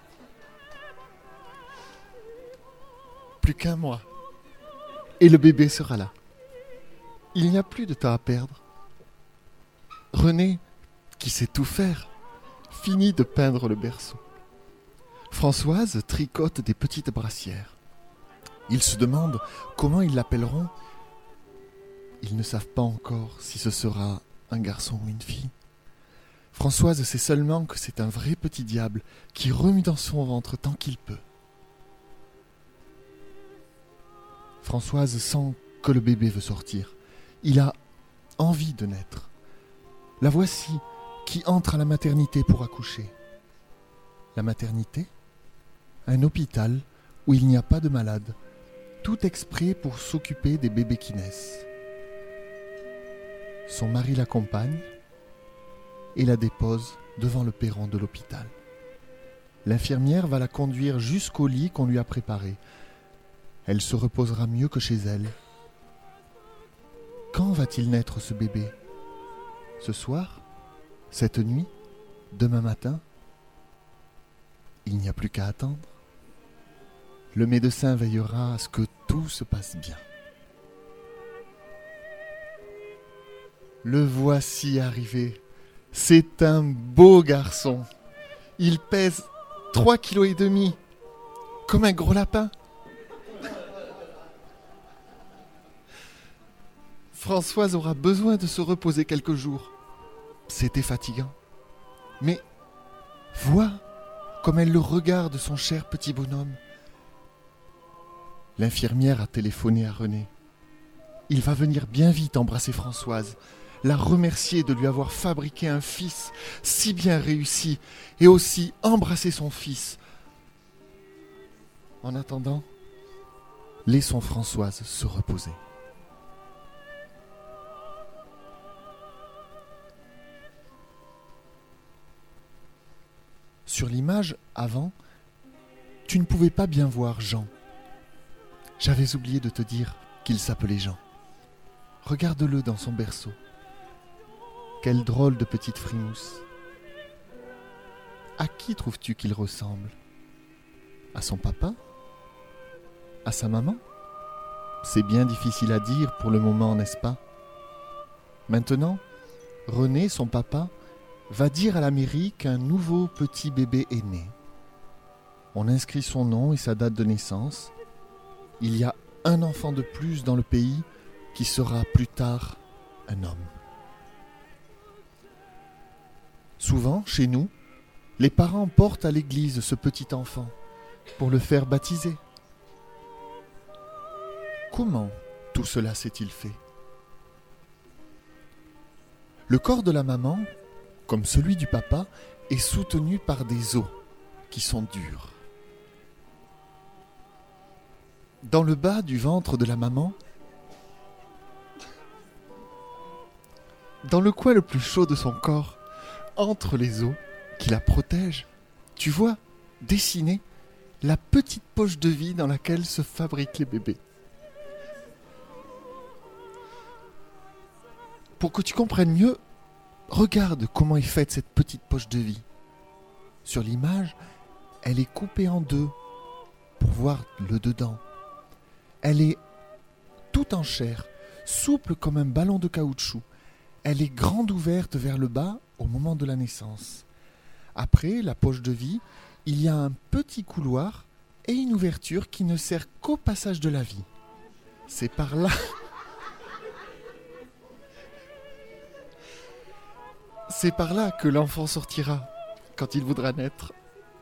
Plus qu'1 mois. Et le bébé sera là. Il n'y a plus de temps à perdre. René, qui sait tout faire, finit de peindre le berceau. Françoise tricote des petites brassières. Ils se demandent comment ils l'appelleront. Ils ne savent pas encore si ce sera un garçon ou une fille. Françoise sait seulement que c'est un vrai petit diable qui remue dans son ventre tant qu'il peut. Françoise sent que le bébé veut sortir. Il a envie de naître. La voici qui entre à la maternité pour accoucher. La maternité ? Un hôpital où il n'y a pas de malades, tout exprès pour s'occuper des bébés qui naissent. Son mari l'accompagne et la dépose devant le perron de l'hôpital. L'infirmière va la conduire jusqu'au lit qu'on lui a préparé. Elle se reposera mieux que chez elle. Quand va-t-il naître ce bébé ? Ce soir ? Cette nuit ? Demain matin ? Il n'y a plus qu'à attendre. Le médecin veillera à ce que tout se passe bien. Le voici arrivé. C'est un beau garçon. Il pèse 3,5 kg, comme un gros lapin. Françoise aura besoin de se reposer quelques jours. C'était fatigant. Mais vois comme elle le regarde, son cher petit bonhomme. L'infirmière a téléphoné à René. Il va venir bien vite embrasser Françoise, la remercier de lui avoir fabriqué un fils si bien réussi et aussi embrasser son fils. En attendant, laissons Françoise se reposer. Sur l'image, avant, tu ne pouvais pas bien voir Jean. J'avais oublié de te dire qu'il s'appelait Jean. Regarde-le dans son berceau. Quelle drôle de petite frimousse. À qui trouves-tu qu'il ressemble ? À son papa ? À sa maman ? C'est bien difficile à dire pour le moment, n'est-ce pas ? Maintenant, René, son papa, va dire à la mairie qu'un nouveau petit bébé est né. On inscrit son nom et sa date de naissance. Il y a un enfant de plus dans le pays qui sera plus tard un homme. Souvent, chez nous, les parents portent à l'église ce petit enfant pour le faire baptiser. Comment tout cela s'est-il fait ? Le corps de la maman, comme celui du papa, est soutenu par des os qui sont durs. Dans le bas du ventre de la maman, dans le coin le plus chaud de son corps, entre les os qui la protègent, tu vois dessiner la petite poche de vie dans laquelle se fabriquent les bébés. Pour que tu comprennes mieux, regarde comment est faite cette petite poche de vie. Sur l'image, elle est coupée en deux pour voir le dedans. Elle est toute en chair, souple comme un ballon de caoutchouc. Elle est grande ouverte vers le bas au moment de la naissance. Après la poche de vie, il y a un petit couloir et une ouverture qui ne sert qu'au passage de la vie. C'est par là... C'est par là que l'enfant sortira quand il voudra naître.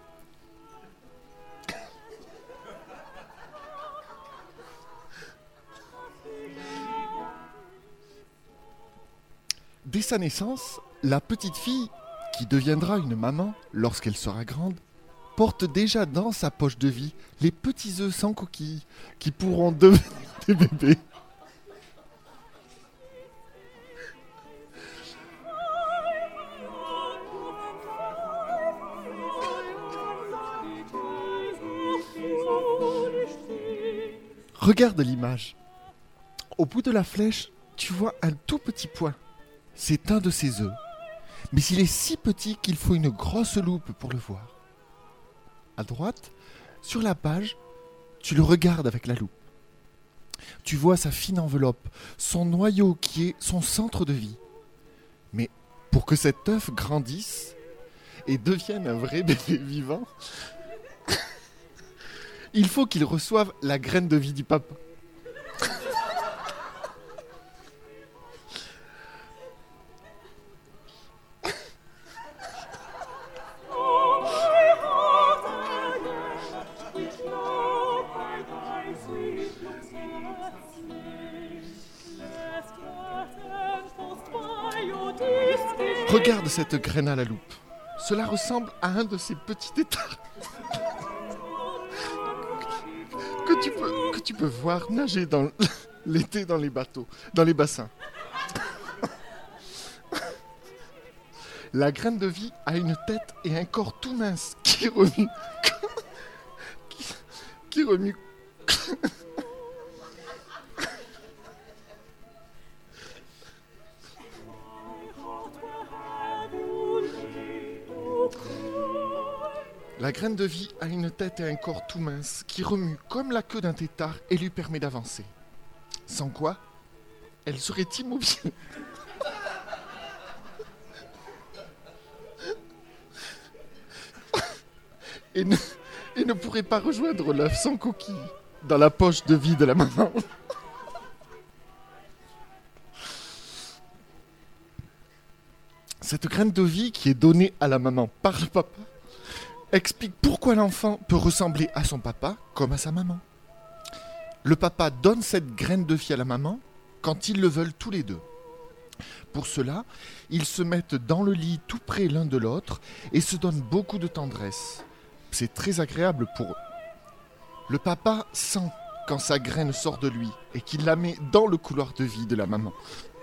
Dès sa naissance, la petite fille, qui deviendra une maman lorsqu'elle sera grande, porte déjà dans sa poche de vie les petits œufs sans coquille qui pourront devenir des bébés. Regarde l'image. Au bout de la flèche, tu vois un tout petit point. C'est un de ses œufs. Mais il est si petit qu'il faut une grosse loupe pour le voir. À droite, sur la page, tu le regardes avec la loupe. Tu vois sa fine enveloppe, son noyau qui est son centre de vie. Mais pour que cet œuf grandisse et devienne un vrai bébé vivant, il faut qu'il reçoive la graine de vie du papa. Regarde cette graine à la loupe. Cela ressemble à un de ces petits têtards que tu peux voir nager dans l'été dans les bateaux, dans les bassins. La graine de vie a une tête et un corps tout mince qui remue. qui remue. La graine de vie a une tête et un corps tout mince qui remue comme la queue d'un tétard et lui permet d'avancer. Sans quoi, elle serait immobile. et ne pourrait pas rejoindre l'œuf sans coquille dans la poche de vie de la maman. Cette graine de vie qui est donnée à la maman par le papa explique pourquoi l'enfant peut ressembler à son papa comme à sa maman. Le papa donne cette graine de vie à la maman quand ils le veulent tous les deux. Pour cela, ils se mettent dans le lit tout près l'un de l'autre et se donnent beaucoup de tendresse. C'est très agréable pour eux. Le papa sent quand sa graine sort de lui et qu'il la met dans le couloir de vie de la maman.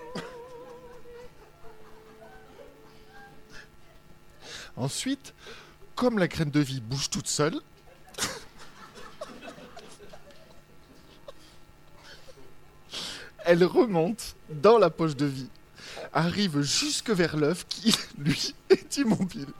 Ensuite, comme la graine de vie bouge toute seule, elle remonte dans la poche de vie, arrive jusque vers l'œuf qui, lui, est immobile.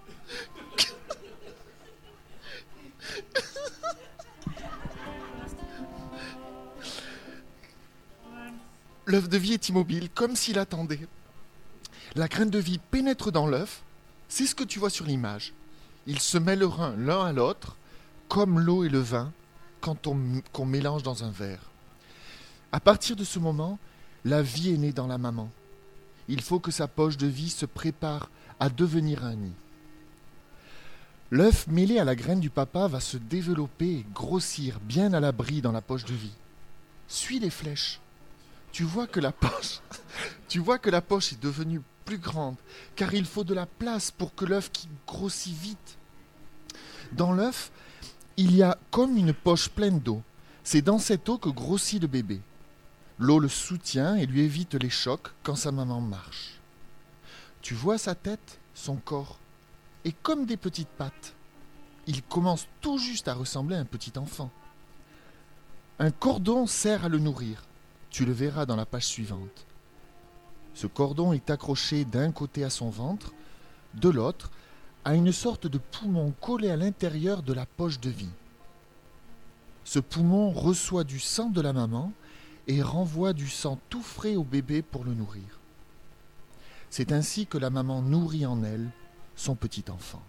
L'œuf de vie est immobile, comme s'il attendait. La graine de vie pénètre dans l'œuf, c'est ce que tu vois sur l'image. Ils se mêleront l'un à l'autre, comme l'eau et le vin, qu'on mélange dans un verre. À partir de ce moment, la vie est née dans la maman. Il faut que sa poche de vie se prépare à devenir un nid. L'œuf mêlé à la graine du papa va se développer et grossir bien à l'abri dans la poche de vie. Suis les flèches. Tu vois que la poche est devenue plus grande, car il faut de la place pour que l'œuf qui grossit vite. Dans l'œuf, il y a comme une poche pleine d'eau. C'est dans cette eau que grossit le bébé. L'eau le soutient et lui évite les chocs quand sa maman marche. Tu vois sa tête, son corps, et comme des petites pattes. Il commence tout juste à ressembler à un petit enfant. Un cordon sert à le nourrir. Tu le verras dans la page suivante. Ce cordon est accroché d'un côté à son ventre, de l'autre à une sorte de poumon collé à l'intérieur de la poche de vie. Ce poumon reçoit du sang de la maman et renvoie du sang tout frais au bébé pour le nourrir. C'est ainsi que la maman nourrit en elle son petit enfant.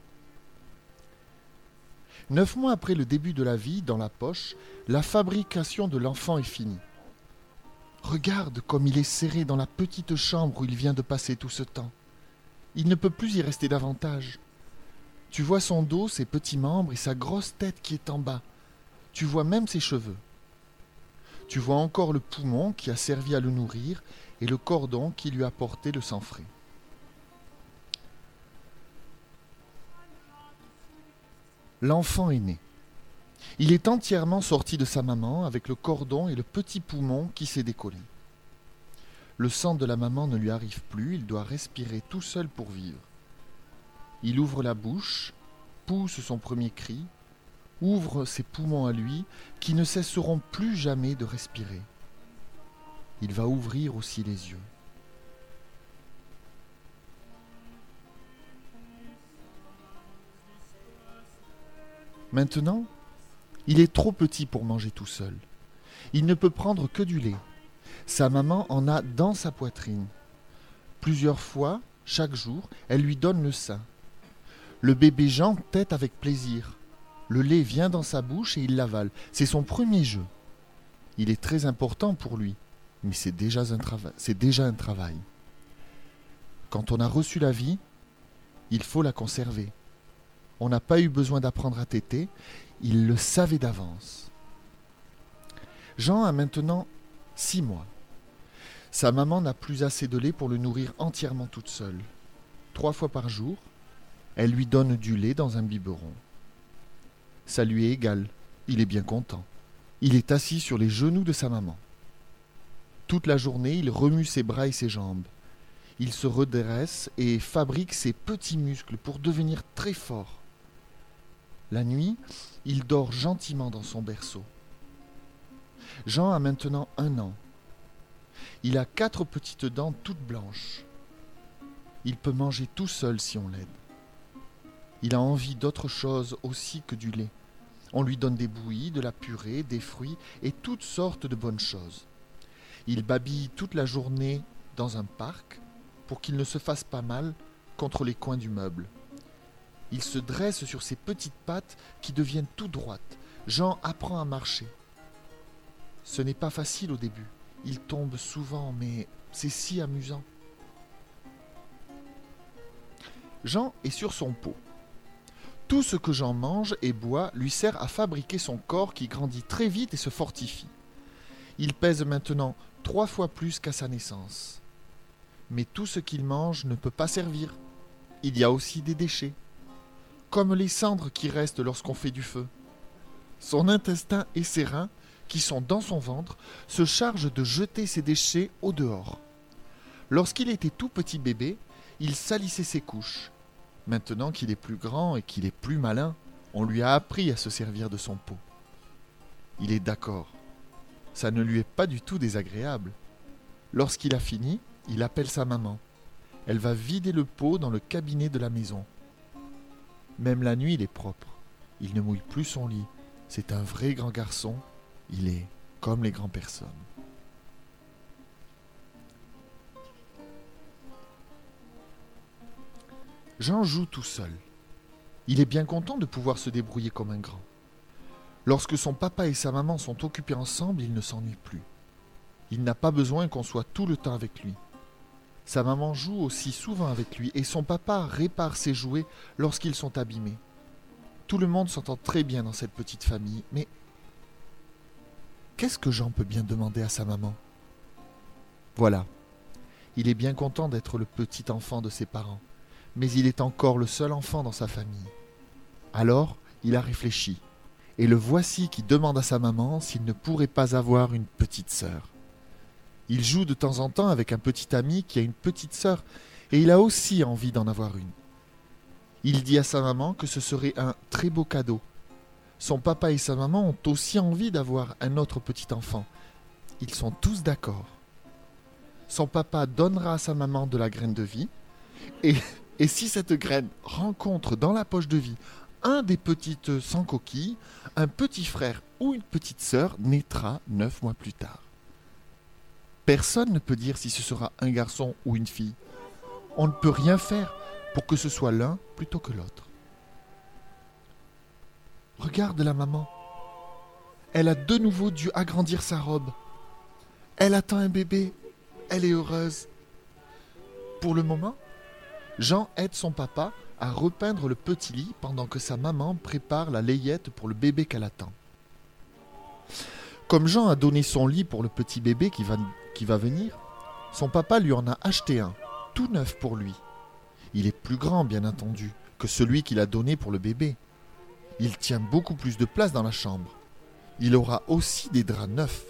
9 mois après le début de la vie, dans la poche, la fabrication de l'enfant est finie. Regarde comme il est serré dans la petite chambre où il vient de passer tout ce temps. Il ne peut plus y rester davantage. Tu vois son dos, ses petits membres et sa grosse tête qui est en bas. Tu vois même ses cheveux. Tu vois encore le poumon qui a servi à le nourrir et le cordon qui lui a porté le sang frais. L'enfant est né. Il est entièrement sorti de sa maman avec le cordon et le petit poumon qui s'est décollé. Le sang de la maman ne lui arrive plus, il doit respirer tout seul pour vivre. Il ouvre la bouche, pousse son premier cri, ouvre ses poumons à lui qui ne cesseront plus jamais de respirer. Il va ouvrir aussi les yeux. Maintenant, il est trop petit pour manger tout seul. Il ne peut prendre que du lait. Sa maman en a dans sa poitrine. Plusieurs fois, chaque jour, elle lui donne le sein. Le bébé Jean tète avec plaisir. Le lait vient dans sa bouche et il l'avale. C'est son premier jeu. Il est très important pour lui, mais c'est déjà un travail. Quand on a reçu la vie, il faut la conserver. On n'a pas eu besoin d'apprendre à téter, il le savait d'avance. Jean a maintenant 6 mois. Sa maman n'a plus assez de lait pour le nourrir entièrement toute seule. 3 fois par jour, elle lui donne du lait dans un biberon. Ça lui est égal, il est bien content. Il est assis sur les genoux de sa maman. Toute la journée, il remue ses bras et ses jambes. Il se redresse et fabrique ses petits muscles pour devenir très fort. La nuit, il dort gentiment dans son berceau. Jean a maintenant 1 an. Il a 4 petites dents toutes blanches. Il peut manger tout seul si on l'aide. Il a envie d'autre chose aussi que du lait. On lui donne des bouillies, de la purée, des fruits et toutes sortes de bonnes choses. Il babille toute la journée dans un parc pour qu'il ne se fasse pas mal contre les coins du meuble. Il se dresse sur ses petites pattes qui deviennent tout droites. Jean apprend à marcher. Ce n'est pas facile au début. Il tombe souvent, mais c'est si amusant. Jean est sur son pot. Tout ce que Jean mange et boit lui sert à fabriquer son corps qui grandit très vite et se fortifie. Il pèse maintenant 3 fois plus qu'à sa naissance. Mais tout ce qu'il mange ne peut pas servir. Il y a aussi des déchets, comme les cendres qui restent lorsqu'on fait du feu. Son intestin et ses reins, qui sont dans son ventre, se chargent de jeter ces déchets au dehors. Lorsqu'il était tout petit bébé, il salissait ses couches. Maintenant qu'il est plus grand et qu'il est plus malin, on lui a appris à se servir de son pot. Il est d'accord. Ça ne lui est pas du tout désagréable. Lorsqu'il a fini, il appelle sa maman. Elle va vider le pot dans le cabinet de la maison. Même la nuit, il est propre. Il ne mouille plus son lit. C'est un vrai grand garçon. Il est comme les grandes personnes. Jean joue tout seul. Il est bien content de pouvoir se débrouiller comme un grand. Lorsque son papa et sa maman sont occupés ensemble, il ne s'ennuie plus. Il n'a pas besoin qu'on soit tout le temps avec lui. Sa maman joue aussi souvent avec lui et son papa répare ses jouets lorsqu'ils sont abîmés. Tout le monde s'entend très bien dans cette petite famille, mais qu'est-ce que Jean peut bien demander à sa maman ? Voilà, il est bien content d'être le petit enfant de ses parents, mais il est encore le seul enfant dans sa famille. Alors, il a réfléchi, et le voici qui demande à sa maman s'il ne pourrait pas avoir une petite sœur. Il joue de temps en temps avec un petit ami qui a une petite sœur, et il a aussi envie d'en avoir une. Il dit à sa maman que ce serait un très beau cadeau. Son papa et sa maman ont aussi envie d'avoir un autre petit enfant. Ils sont tous d'accord. Son papa donnera à sa maman de la graine de vie, et si cette graine rencontre dans la poche de vie un des petites sans coquille, un petit frère ou une petite sœur naîtra 9 mois plus tard. Personne ne peut dire si ce sera un garçon ou une fille. On ne peut rien faire pour que ce soit l'un plutôt que l'autre. Regarde la maman. Elle a de nouveau dû agrandir sa robe. Elle attend un bébé. Elle est heureuse. Pour le moment, Jean aide son papa à repeindre le petit lit pendant que sa maman prépare la layette pour le bébé qu'elle attend. Comme Jean a donné son lit pour le petit bébé qui va venir, son papa lui en a acheté un, tout neuf pour lui. Il est plus grand, bien entendu, que celui qu'il a donné pour le bébé. Il tient beaucoup plus de place dans la chambre. Il aura aussi des draps neufs.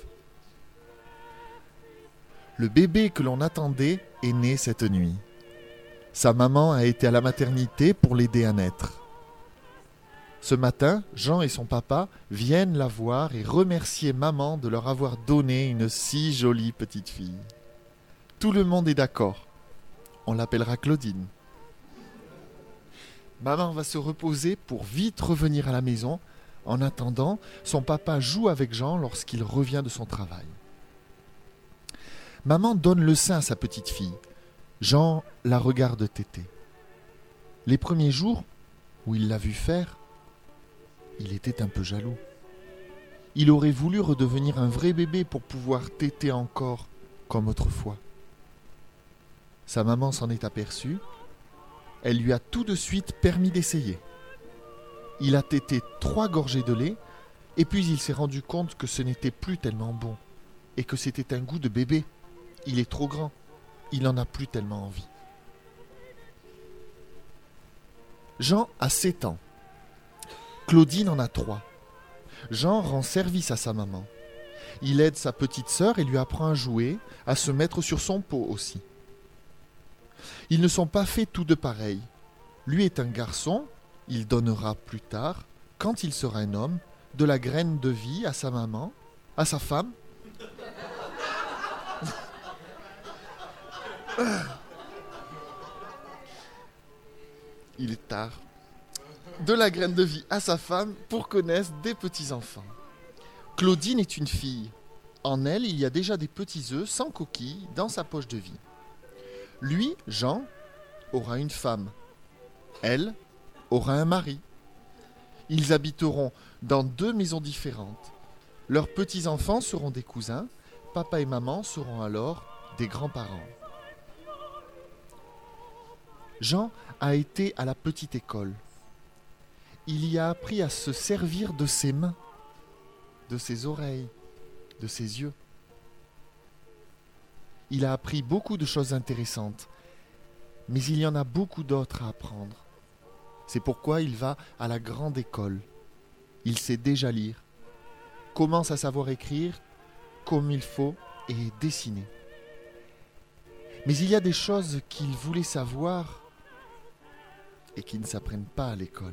Le bébé que l'on attendait est né cette nuit. Sa maman a été à la maternité pour l'aider à naître. Ce matin, Jean et son papa viennent la voir et remercier maman de leur avoir donné une si jolie petite fille. Tout le monde est d'accord. On l'appellera Claudine. Maman va se reposer pour vite revenir à la maison. En attendant, son papa joue avec Jean lorsqu'il revient de son travail. Maman donne le sein à sa petite fille. Jean la regarde téter. Les premiers jours où il l'a vu faire, il était un peu jaloux. Il aurait voulu redevenir un vrai bébé pour pouvoir téter encore comme autrefois. Sa maman s'en est aperçue. Elle lui a tout de suite permis d'essayer. Il a tété 3 gorgées de lait et puis il s'est rendu compte que ce n'était plus tellement bon et que c'était un goût de bébé. Il est trop grand. Il n'en a plus tellement envie. Jean a 7 ans. Claudine en a 3. Jean rend service à sa maman. Il aide sa petite sœur et lui apprend à jouer, à se mettre sur son pot aussi. Ils ne sont pas faits tous deux pareils. Lui est un garçon, il donnera plus tard, quand il sera un homme, de la graine de vie à sa maman, à sa femme. Il est tard. De la graine de vie à sa femme pour connaître des petits-enfants. Claudine est une fille. En elle, il y a déjà des petits œufs sans coquille dans sa poche de vie. Lui, Jean, aura une femme. Elle aura un mari. Ils habiteront dans 2 maisons différentes. Leurs petits-enfants seront des cousins. Papa et maman seront alors des grands-parents. Jean a été à la petite école. Il y a appris à se servir de ses mains, de ses oreilles, de ses yeux. Il a appris beaucoup de choses intéressantes, mais il y en a beaucoup d'autres à apprendre. C'est pourquoi il va à la grande école. Il sait déjà lire, commence à savoir écrire comme il faut et dessiner. Mais il y a des choses qu'il voulait savoir et qui ne s'apprennent pas à l'école.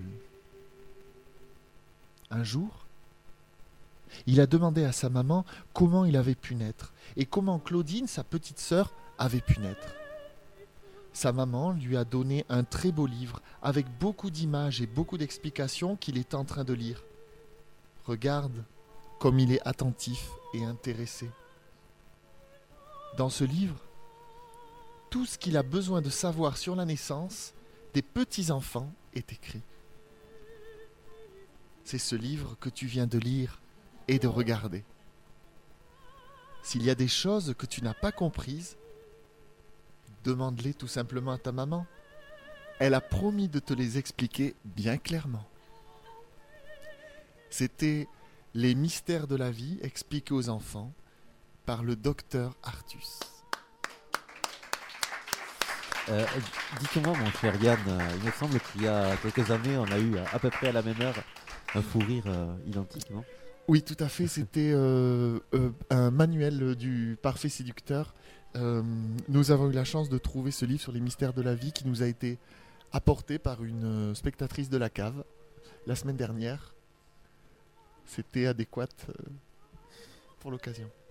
Un jour, il a demandé à sa maman comment il avait pu naître et comment Claudine, sa petite sœur, avait pu naître. Sa maman lui a donné un très beau livre avec beaucoup d'images et beaucoup d'explications qu'il est en train de lire. Regarde comme il est attentif et intéressé. Dans ce livre, tout ce qu'il a besoin de savoir sur la naissance des petits-enfants est écrit. C'est ce livre que tu viens de lire et de regarder. S'il y a des choses que tu n'as pas comprises, demande-les tout simplement à ta maman. Elle a promis de te les expliquer bien clairement. C'était Les mystères de la vie expliqués aux enfants par le docteur Artus. Dites-moi, mon cher Yann, il me semble qu'il y a quelques années, on a eu à peu près à la même heure un fou rire identique, non ? Oui, tout à fait. C'était un manuel du parfait séducteur. Nous avons eu la chance de trouver ce livre sur les mystères de la vie qui nous a été apporté par une spectatrice de la cave la semaine dernière. C'était adéquat pour l'occasion.